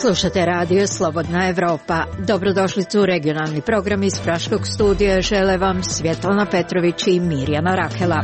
Slušate radio Slobodna Evropa. Dobrodošlicu u regionalni program iz Praškog studija žele vam Svjetlana Petrović i Mirjana Rakela.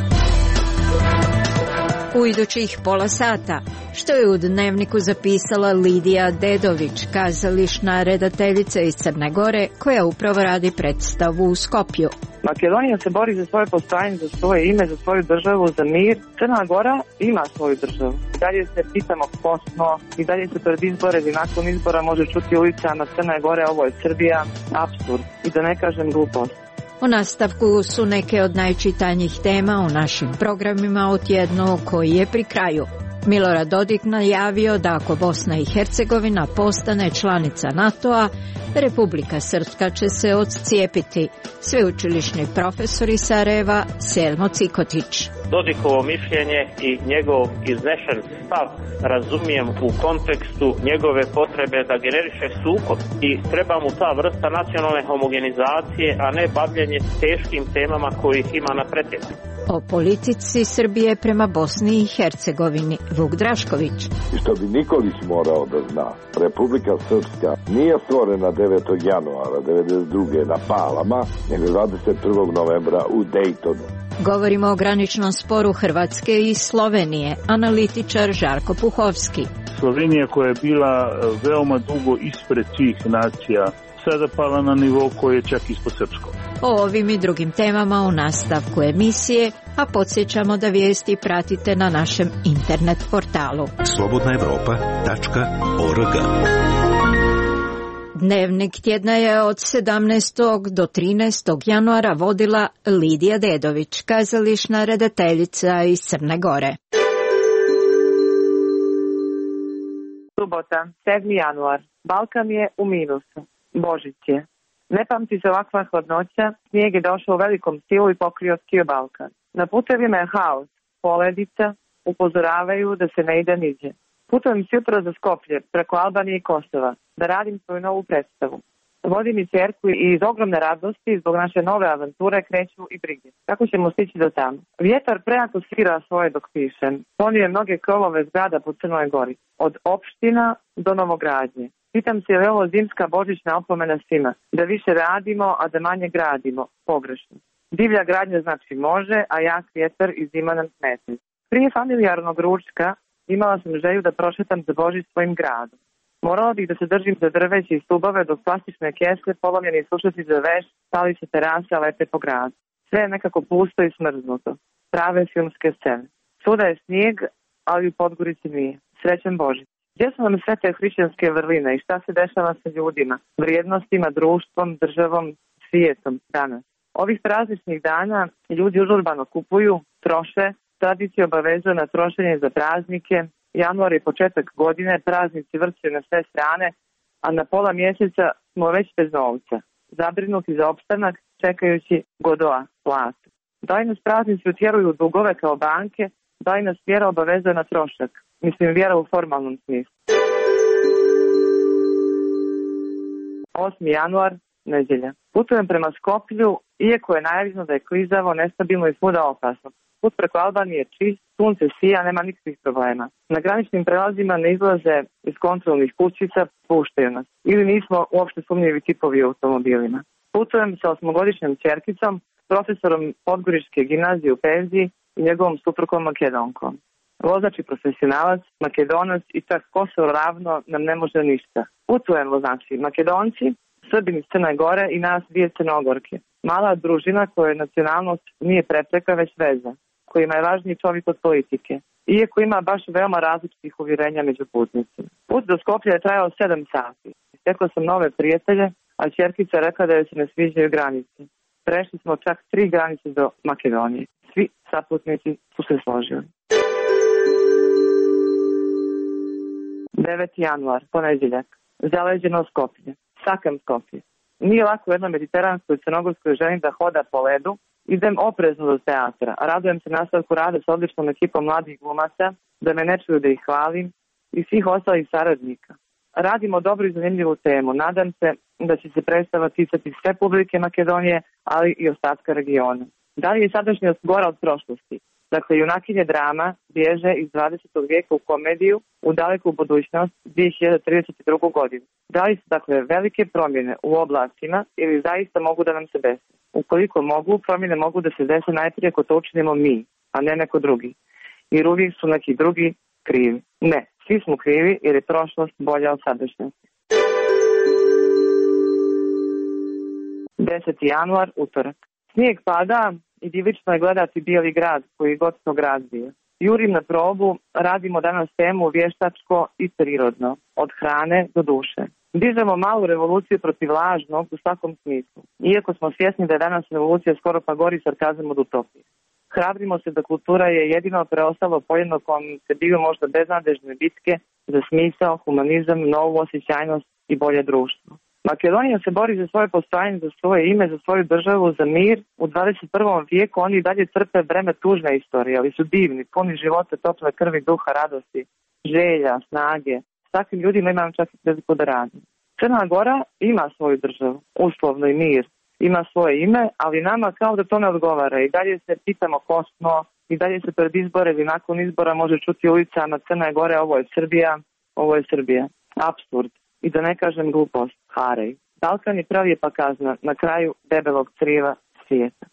U idućih pola sata, što je u Dnevniku zapisala Lidija Dedović, kazališna redateljica iz Crne Gore, koja upravo radi predstavu u Skopju. Makedonija se bori za svoje postojanje, za svoje ime, za svoju državu, za mir. Crna Gora ima svoju državu. I dalje se pitamo ko smo, i dalje se pred izbore i nakon izbora može čuti ulicama Crne Gore, ovo je Srbija, apsurd. I da ne kažem glupost. U nastavku su neke od najčitanjih tema u našim programima o tjednu koji je pri kraju. Milorad Dodik najavio da ako Bosna i Hercegovina postane članica NATO-a, Republika Srpska će se odcijepiti. Sveučilišni profesor iz Sarajeva Selmo Cikotić. Dodikovo mišljenje i njegov iznešen stav razumijem u kontekstu njegove potrebe da generiše sukob i treba mu ta vrsta nacionalne homogenizacije, a ne bavljenje teškim temama kojih ima na pretek. O politici Srbije prema Bosni i Hercegovini Vuk Drašković. I što bi Nikolić morao da zna, Republika Srpska nije stvorena 9. januara 1992. na Palama, nego 21. novembra u Dejtonu. Govorimo o graničnom sporu Hrvatske i Slovenije, analitičar Žarko Puhovski. Slovenija koja je bila veoma dugo ispred svih nacija, sada pala na nivo koji je čak ispod srpskog. O ovim i drugim temama u nastavku emisije, a podsjećamo da vijesti pratite na našem internet portalu slobodnaevropa.org. Dnevnik tjedna je od 17. do 13. januara vodila Lidija Dedović, kazališna redateljica iz Crne Gore. Subota, 7. januar. Balkan je u minusu. Božić je. Ne pamti se ovakva hladnoća, snijeg je došao u velikom stilu i pokrio cijel Balkan. Na putevima je haos, poledica, upozoravaju da se ne ide niđe. Putujem jutro za Skoplje, preko Albanije i Kosova, da radim svoju novu predstavu. Vodim i ćerku i iz ogromne radosti zbog naše nove avanture kreću i brige. Kako ćemo stići do tamo? Vjetar prejako svira svoje dok pišem. Ponio je mnoge krovove zgrada po Crnoj Gori, od opština do novogradnje. Pitam se je li ovo zimska božićna opomena svima, da više radimo, a da manje gradimo, pogrešno. Divlja gradnja znači može, a jak vjetar i zima nam smeta. Prije familijarnog ručka imala sam želju da prošetam za Božić svojim gradom. Morala bih da se držim za drveće i stubove dok plastične kesle, polomljeni sušaci za veš, stalice terasa lete po gradu. Sve je nekako pusto i smrznuto. Prave filmske scene. Svuda je snijeg, ali u Podgorici nije. Srećan Božić. Gdje su nam sve te hrišćanske vrline i šta se dešava sa ljudima, vrijednostima, društvom, državom, svijetom danas? Ovih prazničnih dana ljudi užurbano kupuju, troše, tradicija obavezuje na trošenje za praznike, januar je početak godine, praznici vrćaju na sve strane, a na pola mjeseca smo već bez novca, zabrinuti za opstanak, čekajući Godoa platu. Da li nas praznici utjeruju u dugove kao banke, da li nas vjera obavezuje na trošak, mislim vjera u formalnom smislu. 8. januar, nedjelja. Putujem prema Skoplju, iako je najavljeno da je klizavo, nestabilno i svuda opasno. Put preko Albanije je čist, sunce sija, nema nikakvih problema. Na graničnim prelazima ne izlaze iz kontrolnih kućica, puštaju nas. Ili nismo uopšte sumnjivi tipovi u automobilima. Putujem sa 8-godišnjom ćerkicom, profesorom Podgoričke gimnazije u penziji i njegovom suprugom Makedonkom. Vozač i profesionalac, Makedonac i čak Kosovo ravno nam ne može ništa. Putujemo znači Makedonci, Srbini iz Crne Gore i nas dvije Crnogorke. Mala družina kojoj nacionalnost nije prepreka već veza, kojima je važniji čovjek od politike, iako ima baš veoma različitih uvjerenja među putnicima. Put do Skoplja je trajao 7 sati. Stekla sam nove prijatelje, a ćerkica rekla da joj se ne sviđaju granice. Prešli smo čak 3 granice do Makedonije. Svi saputnici su se složili. 9. januar, ponedjeljak. Zaleđeno Skoplje. Sakam Skoplje. Nije lako u jednoj mediteranskoj crnogorskoj ženi da hoda po ledu. Idem oprezno do teatra. Radujem se nastavku rada s odličnom ekipom mladih glumaca, da me ne čuju da ih hvalim, i svih ostalih saradnika. Radimo dobru i zanimljivu temu. Nadam se da će se predstava ticati sve publike Makedonije, ali i ostatka regiona. Da li je sadašnjost gora od prošlosti? Dakle, junakinje drama bježe iz 20. vijeka u komediju u daleku budućnost 2032. godinu. Da li su dakle velike promjene u oblastima ili zaista mogu da nam se desi? Ukoliko mogu, promjene mogu da se dese najprije ako to učinimo mi, a ne neko drugi. Jer uvijek su neki drugi krivi. Ne, svi smo krivi jer je prošlost bolja od sadašnjosti. 10. januar, utorak. Snijeg pada i divično je gledati bijeli grad koji god to grad bio. Jurim na probu, radimo danas temu vještačko i prirodno, od hrane do duše. Dižemo malu revoluciju protiv lažnog u svakom smislu, iako smo svjesni da je danas revolucija skoro pa gori sarkazam od utopije. Hrabrimo se da kultura je jedino preostalo poljeno kom se biju možda beznadežne bitke za smisao, humanizam, novu osjećajnost i bolje društvo. Makedonija se bori za svoje postojanje, za svoje ime, za svoju državu, za mir. U 21. vijeku oni dalje trpe breme tužne istorije, ali su divni, puni života, tople krvi, duha, radosti, želja, snage. S takvim ljudima imam čak i priliku da radim. Crna Gora ima svoju državu, uslovno i mir, ima svoje ime, ali nama kao da to ne odgovara. I dalje se pitamo ko smo, i dalje se pred izbore ili nakon izbora može čuti ulicama Crne Gore, ovo je Srbija, ovo je Srbija. Apsurd. I da ne kažem glupost, harej. Balkan je pravi pa kazna na kraju debelog crijeva svijeta.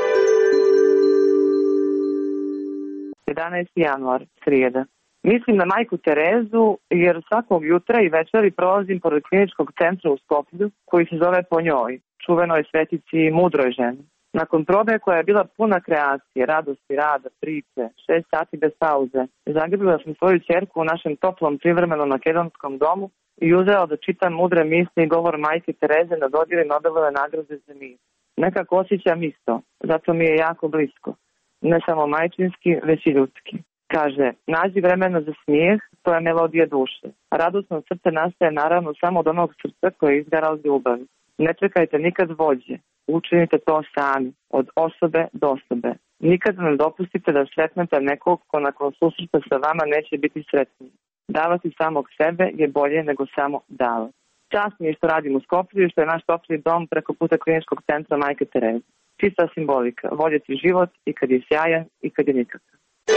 11. januar, srijeda. Mislim na majku Terezu jer svakog jutra i večeri prolazim pored kliničkog centra u Skoplju koji se zove po njoj, čuvenoj svetici i mudroj ženi. Nakon probe koja je bila puna kreacije, radosti, rada, priče, 6 sati bez pauze, zagrlila sam svoju ćerku u našem toplom privremenom makedonskom domu i uzela da čitam mudre misli i govor majke Tereze na dodjeli Nobelove nagrade za mir. Nekako osjećam isto, zato mi je jako blisko. Ne samo majčinski, već i ljudski. Kaže, nađi vremena za smijeh, to je melodija duše. A radosno srce nastaje naravno samo od onog srca koje izgara od ljubavi. Ne čekajte nikad vođe, učinite to sami, od osobe do osobe. Nikad ne dopustite da sretnete nekog ko nakon susreta sa vama neće biti sretniji. Davati samog sebe je bolje nego samo davati. Čast mi je što radim u Skoplju i što je naš topli dom preko puta kliničkog centra majke Tereze. Čista simbolika, voljeti život i kad je sjajan i kad je nikakav.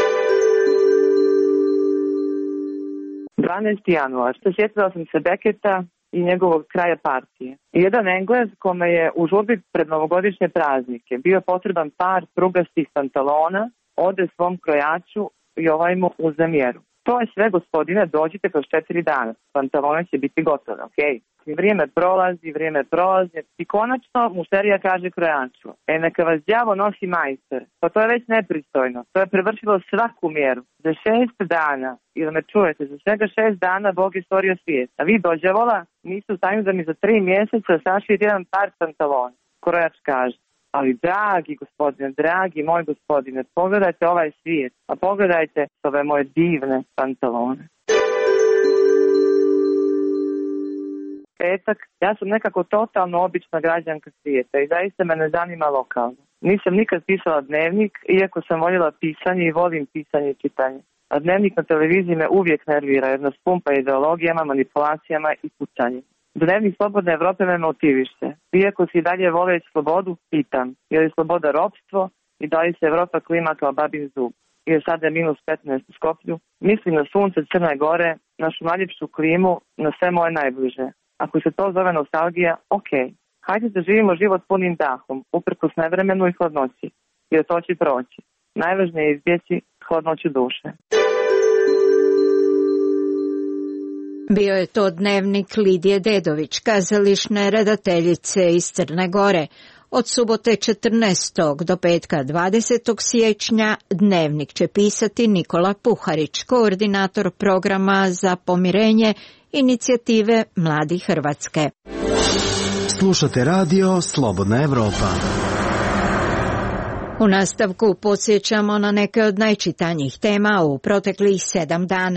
12. januar. Sjetila sam se Beketa i njegovog kraja partije. Jedan Englez kome je u žurbi pred novogodišnje praznike bio potreban par prugastih pantalona, ode svom krojaču i ovaj mu uze mjeru. To je sve, gospodine, dođite kroz 4 dana. Pantalone će biti gotove, okej? Vrijeme prolazi i konačno mušterija kaže krojaču: neka vas đavo nosi majstor. Pa to je već nepristojno. To je prevršilo svaku mjeru. Za 6 dana, ili me čujete, za svega 6 dana Bog je stvorio svijet. A vi dođavola nisu u stanju da mi za 3 mjeseca sašijete jedan par pantalona. Krojač kaže: ali dragi moj gospodine, pogledajte ovaj svijet, a pogledajte ove moje divne pantalone. Petak, ja sam nekako totalno obična građanka svijeta i zaista me ne zanima lokalno. Nisam nikad pisala dnevnik, iako sam voljela pisanje i volim pisanje i čitanje. A dnevnik na televiziji me uvijek nervira jer nas pumpa ideologijama, manipulacijama i pucanjem. Dnevnik Slobodne Evrope me motiviše. Iako si dalje voleći slobodu, pitam, je li sloboda ropstvo i da li se Evropa klima kao babin zub? Jer sada je -15 u Skoplju. Mislim na sunce Crne Gore, našu najljepšu klimu, na sve moje najbliže. Ako se to zove nostalgija, okej. Hajde da živimo život punim dahom, uprkos nevremenu i hladnoći, jer to će proći. Najvažnije je izbjeći hladnoću duše. Bio je to dnevnik Lidije Dedović, kazališne redateljice iz Crne Gore. Od subote 14. do petka 20. siječnja dnevnik će pisati Nikola Puharić, koordinator programa za pomirenje inicijative Mladi Hrvatske. Slušate radio Slobodna Evropa. U nastavku podsjećamo na neke od najčitanjih tema u proteklih 7 dana.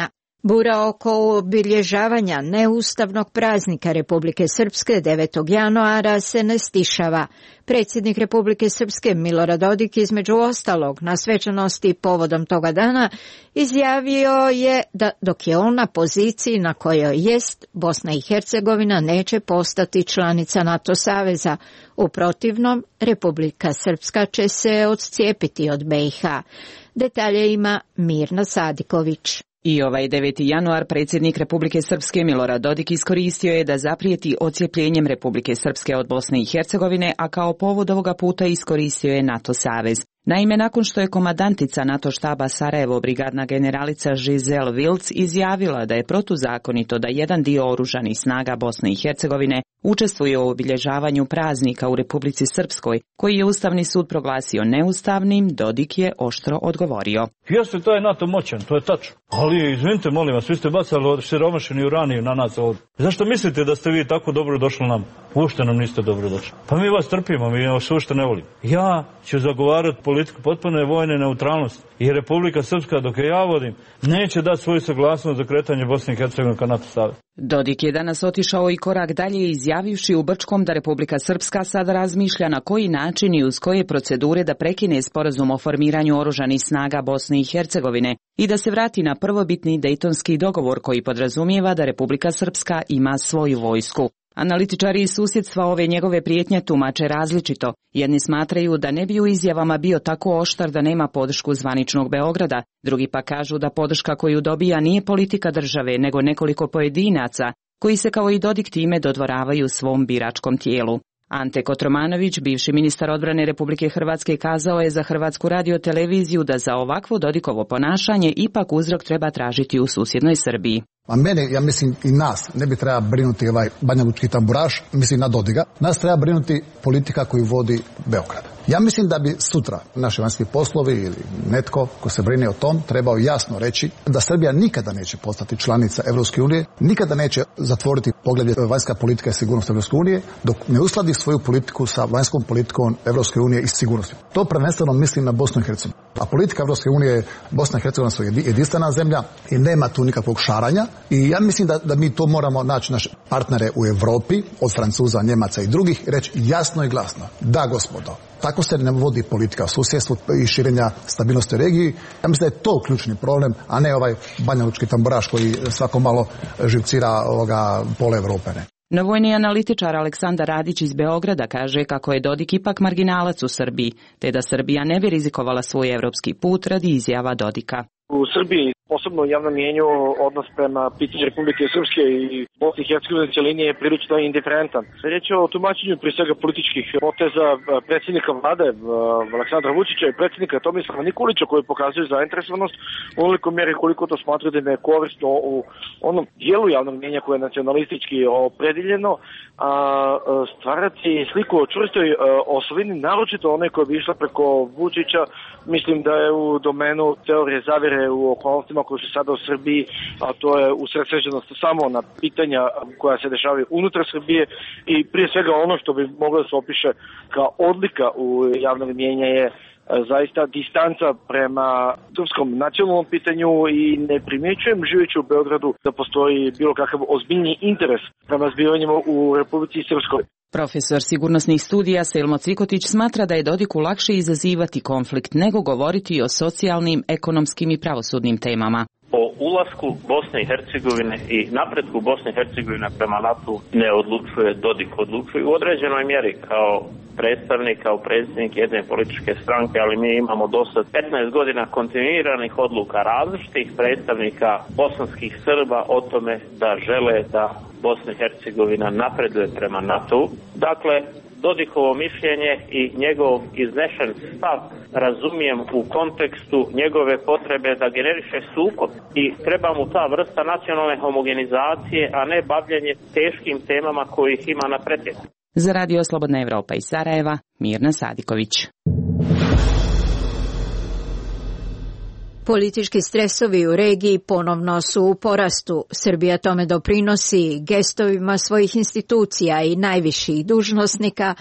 Bura oko obilježavanja neustavnog praznika Republike Srpske 9. januara se ne stišava. Predsjednik Republike Srpske Milorad Dodik između ostalog na svečanosti povodom toga dana izjavio je da dok je on na poziciji na kojoj jest, Bosna i Hercegovina neće postati članica NATO saveza. U protivnom, Republika Srpska će se odcijepiti od BiH. Detalje ima Mirna Sadiković. I ovaj 9. januar predsjednik Republike Srpske Milorad Dodik iskoristio je da zaprijeti odcijepljenjem Republike Srpske od Bosne i Hercegovine, a kao povod ovoga puta iskoristio je NATO savez. Naime, nakon što je komandantica NATO štaba Sarajevo brigadna generalica Giselle Wilds izjavila da je protuzakonito da jedan dio oružanih snaga Bosne i Hercegovine učestvuje u obilježavanju praznika u Republici Srpskoj, koji je Ustavni sud proglasio neustavnim, Dodik je oštro odgovorio. Jeste, to je NATO moćan, to je tačno. Ali, izvinite, molim vas, vi ste bacali siromašeni uraniju na nas ovdje. Zašto mislite da ste vi tako dobro došli nam? Uopšte nam niste dobro došli. Pa mi vas trpimo, mi vas uopšte ne volimo. Ja ću zagovarati politiku potpune vojne neutralnosti i Republika Srpska, dok je ja vodim, neće dati svoju saglasnost za kretanje Bosne i Hercegovine ka NATO savez. Dodik je danas otišao i korak dalje izjavivši u Brčkom da Republika Srpska sada razmišlja na koji način i uz koje procedure da prekine sporazum o formiranju oružanih snaga Bosne i Hercegovine i da se vrati na prvobitni Dejtonski dogovor koji podrazumijeva da Republika Srpska ima svoju vojsku. Analitičari iz susjedstva ove njegove prijetnje tumače različito. Jedni smatraju da ne bi u izjavama bio tako oštar da nema podršku zvaničnog Beograda, drugi pa kažu da podrška koju dobija nije politika države, nego nekoliko pojedinaca, koji se kao i Dodik time dodvoravaju svom biračkom tijelu. Ante Kotromanović, bivši ministar odbrane Republike Hrvatske, kazao je za Hrvatsku radioteleviziju da za ovakvo Dodikovo ponašanje ipak uzrok treba tražiti u susjednoj Srbiji. A mene, ja mislim i nas, ne bi treba brinuti ovaj banjalučki tamburaš, mislim na Dodiga. Nas treba brinuti politika koju vodi Beograd. Ja mislim da bi sutra naši vanjski poslovi ili netko ko se brine o tom trebao jasno reći da Srbija nikada neće postati članica Evropske unije, nikada neće zatvoriti poglavlje vanjska politika i sigurnost Evropske unije dok ne uskladi svoju politiku sa vanjskom politikom Evropske unije i sigurnosti. To prvenstveno mislim na Bosnu i Hercegovinu. A politika Evropske unije, Bosna i Hercegovina su jedinstvena zemlja i nema tu nikakvog šaranja. I ja mislim da mi to moramo naći naše partnere u Europi, od Francuza, Njemaca i drugih, i reći jasno i glasno. Da, gospodo, tako se ne vodi politika u susjedstvu i širenja stabilnosti u regiji. Ja mislim da je to ključni problem, a ne ovaj banjalučki tamburaš koji svako malo živcira pola Europe. No vojni analitičar Aleksandar Radić iz Beograda kaže kako je Dodik ipak marginalac u Srbiji, te da Srbija ne bi rizikovala svoj evropski put radi izjava Dodika. U Srbiji, posebno u javnom mijenju, odnos prema pitanju Republike Srpske i Bosne i Hercegovine cijeline je prilično indiferentan. Riječ je o tumačenju prije svega političkih poteza predsjednika vlade Aleksandra Vučića i predsjednika Tomislava Nikolića koji pokazuju zainteresovanost u onoliko mjeri koliko to smatraju da je korisno u onom dijelu javnog mijenja koje je nacionalistički opredjeljeno, a stvarati sliku o čvrstoj osovini, naročito one koja bi išla preko Vučića, mislim da je u domenu teorije zavjere u okolnostima koje su sada u Srbiji, a to je usredsređenost samo na pitanja koja se dešavaju unutar Srbije i prije svega ono što bi moglo da se opiše kao odlika u javnog mijenja je zaista distanca prema srpskom nacionalnom pitanju i ne primjećujem živeći u Beogradu da postoji bilo kakav ozbiljni interes prema zbivanjima u Republici Srpskoj. Profesor sigurnosnih studija Selmo Cvikotić smatra da je Dodiku lakše izazivati konflikt nego govoriti o socijalnim, ekonomskim i pravosudnim temama. O ulasku Bosne i Hercegovine i napretku Bosne i Hercegovine prema NATO ne odlučuje Dodik, odlučuje u određenoj mjeri kao predstavnik, kao predsjednik jedne političke stranke, ali mi imamo dosta 15 godina kontinuiranih odluka različitih predstavnika bosanskih Srba o tome da žele da Bosna i Hercegovina napreduje prema NATO. Dakle, Dodikovo mišljenje i njegov iznešen stav razumijem u kontekstu njegove potrebe da generiše sukob i treba mu ta vrsta nacionalne homogenizacije, a ne bavljenje teškim temama kojih ima na pretek. Za Radio Slobodna Evropa iz Sarajeva, Mirna Sadiković. Politički stresovi u regiji ponovno su u porastu. Srbija tome doprinosi gestovima svojih institucija i najviših dužnosnika,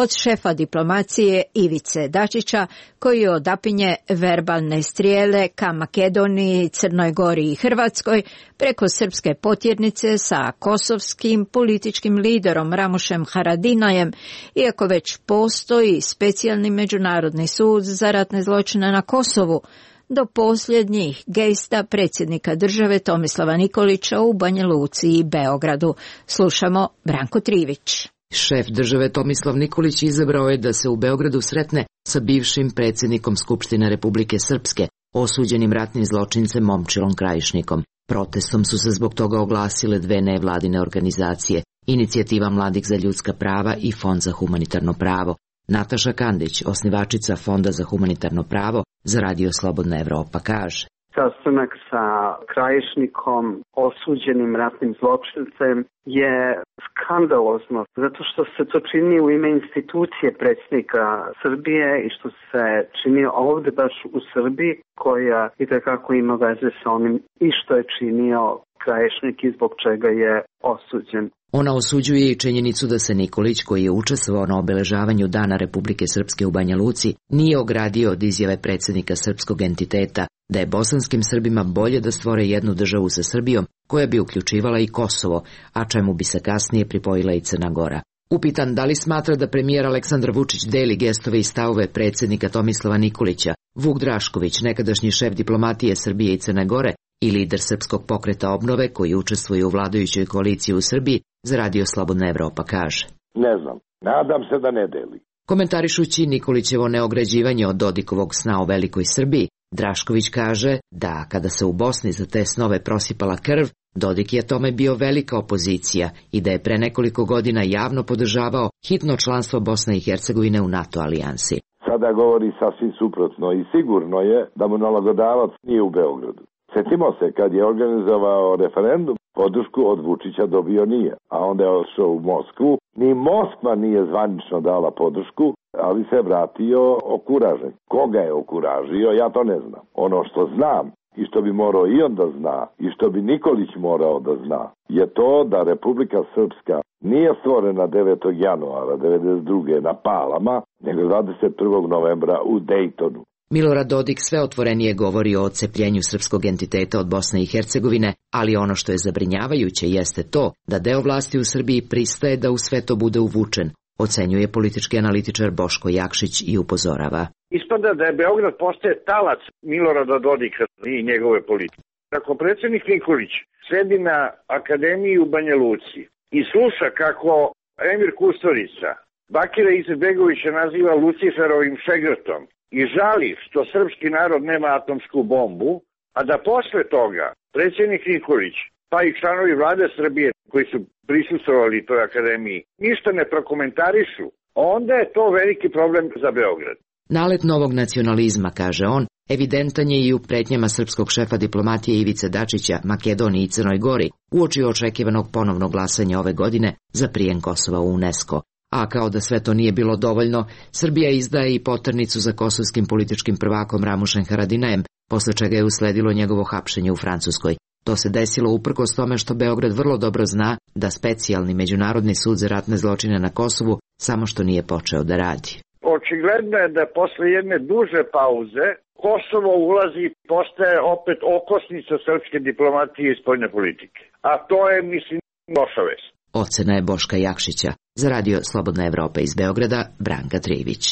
od šefa diplomacije Ivice Dačića, koji odapinje verbalne strijele ka Makedoniji, Crnoj Gori i Hrvatskoj preko srpske potjernice sa kosovskim političkim liderom Ramušem Haradinajem, iako već postoji specijalni međunarodni sud za ratne zločine na Kosovu, do posljednjih gesta predsjednika države Tomislava Nikolića u Banja Luci i Beogradu. Slušamo Branko Trivić. Šef države Tomislav Nikolić izabrao je da se u Beogradu sretne sa bivšim predsjednikom Skupštine Republike Srpske, osuđenim ratnim zločincem Momčilom Krajišnikom. Protestom su se zbog toga oglasile dve nevladine organizacije, Inicijativa mladih za ljudska prava i Fond za humanitarno pravo. Nataša Kandić, osnivačica Fonda za humanitarno pravo, za Radio Slobodna Evropa, kaže: Sastanak sa Krajišnikom, osuđenim ratnim zločincem, je skandalozno, zato što se to čini u ime institucije predsjednika Srbije i što se čini ovdje baš u Srbiji, koja itekako ima veze sa onim i što je činio Krajišnik i zbog čega je osuđen. Ona osuđuje i činjenicu da se Nikolić, koji je učestvovao na obeležavanju Dana Republike Srpske u Banja Luci, nije ogradio od izjave predsjednika srpskog entiteta da je bosanskim Srbima bolje da stvore jednu državu sa Srbijom koja bi uključivala i Kosovo, a čemu bi se kasnije pripojila i Crna Gora. Upitan da li smatra da premijer Aleksandar Vučić deli gestove i stavove predsjednika Tomislava Nikolića, Vuk Drašković, nekadašnji šef diplomatije Srbije i Crne Gore i lider Srpskog pokreta obnove koji učestvuje u vladajućoj koaliciji u Srbiji, za Radio Slobodna Evropa, kaže: Ne znam, nadam se da ne deli. Komentarišući Nikolićevo neograđivanje od Dodikovog sna o velikoj Srbiji, Drašković kaže da kada se u Bosni za te snove prosipala krv, Dodik je tome bio velika opozicija i da je pre nekoliko godina javno podržavao hitno članstvo Bosne i Hercegovine u NATO alijansi. Sada govori sasvim suprotno i sigurno je da mu nalagodavac nije u Beogradu. Sjetimo se kad je organizovao referendum, podršku od Vučića dobio nije, a onda je ošao u Moskvu. Ni Moskva nije zvanično dala podršku, ali se vratio okuražen. Koga je okuražio, ja to ne znam. Ono što znam i što bi morao i on da zna i što bi Nikolić morao da zna je to da Republika Srpska nije stvorena 9. januara 1992. na Palama, nego 21. novembra u Dejtonu. Milorad Dodik sve otvorenije govori o odcepljenju srpskog entiteta od Bosne i Hercegovine, ali ono što je zabrinjavajuće jeste to da deo vlasti u Srbiji pristaje da u sve to bude uvučen, ocenjuje politički analitičar Boško Jakšić i upozorava. Ispada da je Beograd postaje talac Milorada Dodika i njegove politike. Ako predsjednik Nikolić sedi na akademiji u Banja Luci i sluša kako Emir Kusturica Bakira Izetbegovića naziva Luciferovim šegrtom i žali što srpski narod nema atomsku bombu, a da posle toga predsjednik Nikolić, pa i članovi vlade Srbije koji su prisustvovali toj akademiji, ništa ne prokomentarišu, onda je to veliki problem za Beograd. Nalet novog nacionalizma, kaže on, evidentan je i u pretnjama srpskog šefa diplomatije Ivice Dačića, Makedoniji i Crnoj Gori, uoči očekivanog ponovnog glasanja ove godine za prijem Kosova u UNESCO. A kao da sve to nije bilo dovoljno, Srbija izdaje i poternicu za kosovskim političkim prvakom Ramušem Haradinajem, posle čega je usledilo njegovo hapšenje u Francuskoj. To se desilo uprkos tome što Beograd vrlo dobro zna da specijalni međunarodni sud za ratne zločine na Kosovu samo što nije počeo da radi. Očigledno je da posle jedne duže pauze Kosovo ulazi i postaje opet okosnica srpske diplomatije i spoljne politike. A to je, mislim, loša vest. Ocena je Boška Jakšića. Za Radio Slobodna Evropa iz Beograda, Branka Trivić.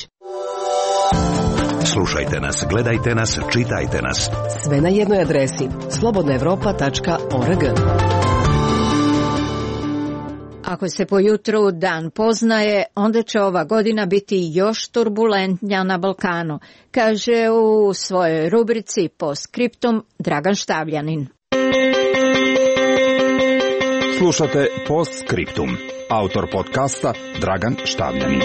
Slušajte nas, gledajte nas, čitajte nas. Sve na jednoj adresi slobodnaevropa.org. Ako se po jutru dan poznaje, onda će ova godina biti još turbulentnija na Balkanu, kaže u svojoj rubrici Postscriptum Dragan Štavljanin. Slušate Postscriptum. Autor podcasta Dragan Štavljanin.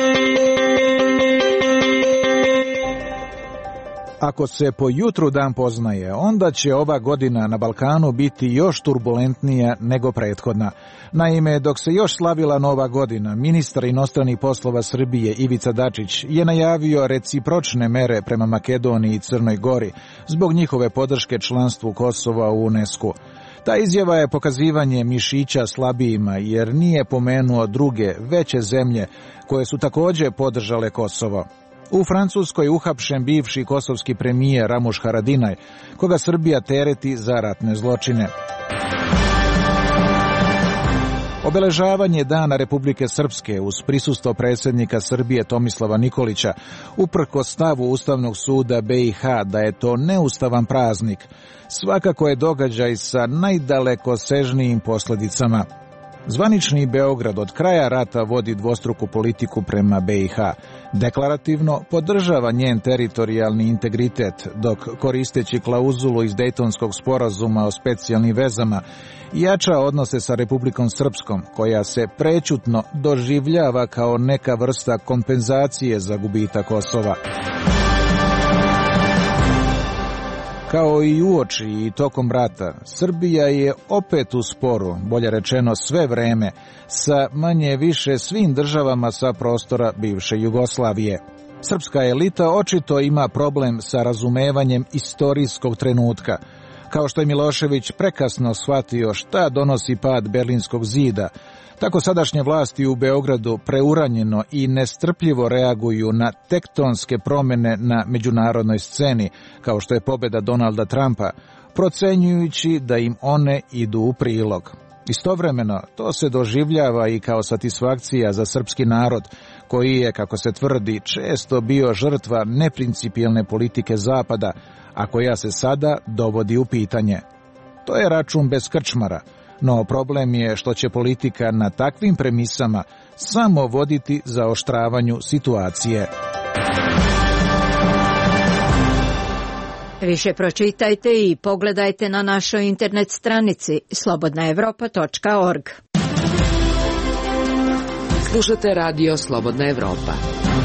Ako se po jutru dan poznaje, onda će ova godina na Balkanu biti još turbulentnija nego prethodna. Naime, dok se još slavila Nova godina, ministar inostranih poslova Srbije Ivica Dačić je najavio recipročne mere prema Makedoniji i Crnoj Gori zbog njihove podrške članstvu Kosova u UNESCO. Ta izjava je pokazivanje mišića slabijima, jer nije pomenuo druge, veće zemlje koje su također podržale Kosovo. U Francuskoj uhapšen bivši kosovski premijer Ramuš Haradinaj, koga Srbija tereti za ratne zločine. Obeležavanje Dana Republike Srpske uz prisustvo predsjednika Srbije Tomislava Nikolića, uprkos stavu Ustavnog suda BiH da je to neustavan praznik, svakako je događaj sa najdalekosežnijim posljedicama. Zvanični Beograd od kraja rata vodi dvostruku politiku prema BiH. Deklarativno podržava njen teritorijalni integritet, dok koristeći klauzulu iz Dejtonskog sporazuma o specijalnim vezama jača odnose sa Republikom Srpskom, koja se prećutno doživljava kao neka vrsta kompenzacije za gubitak Kosova. Kao i uoči i tokom rata, Srbija je opet u sporu, bolje rečeno sve vreme, sa manje više svim državama sa prostora bivše Jugoslavije. Srpska elita očito ima problem sa razumevanjem istorijskog trenutka, kao što je Milošević prekasno shvatio šta donosi pad Berlinskog zida, tako sadašnje vlasti u Beogradu preuranjeno i nestrpljivo reaguju na tektonske promjene na međunarodnoj sceni, kao što je pobjeda Donalda Trumpa, procenjujući da im one idu u prilog. Istovremeno, to se doživljava i kao satisfakcija za srpski narod, koji je, kako se tvrdi, često bio žrtva neprincipijelne politike Zapada, a koja se sada dovodi u pitanje. To je račun bez krčmara, no problem je što će politika na takvim premisama samo voditi zaoštravanju situacije. Više pročitajte i pogledajte na našoj internet stranici slobodnaevropa.org. Slušate radio Slobodna Evropa.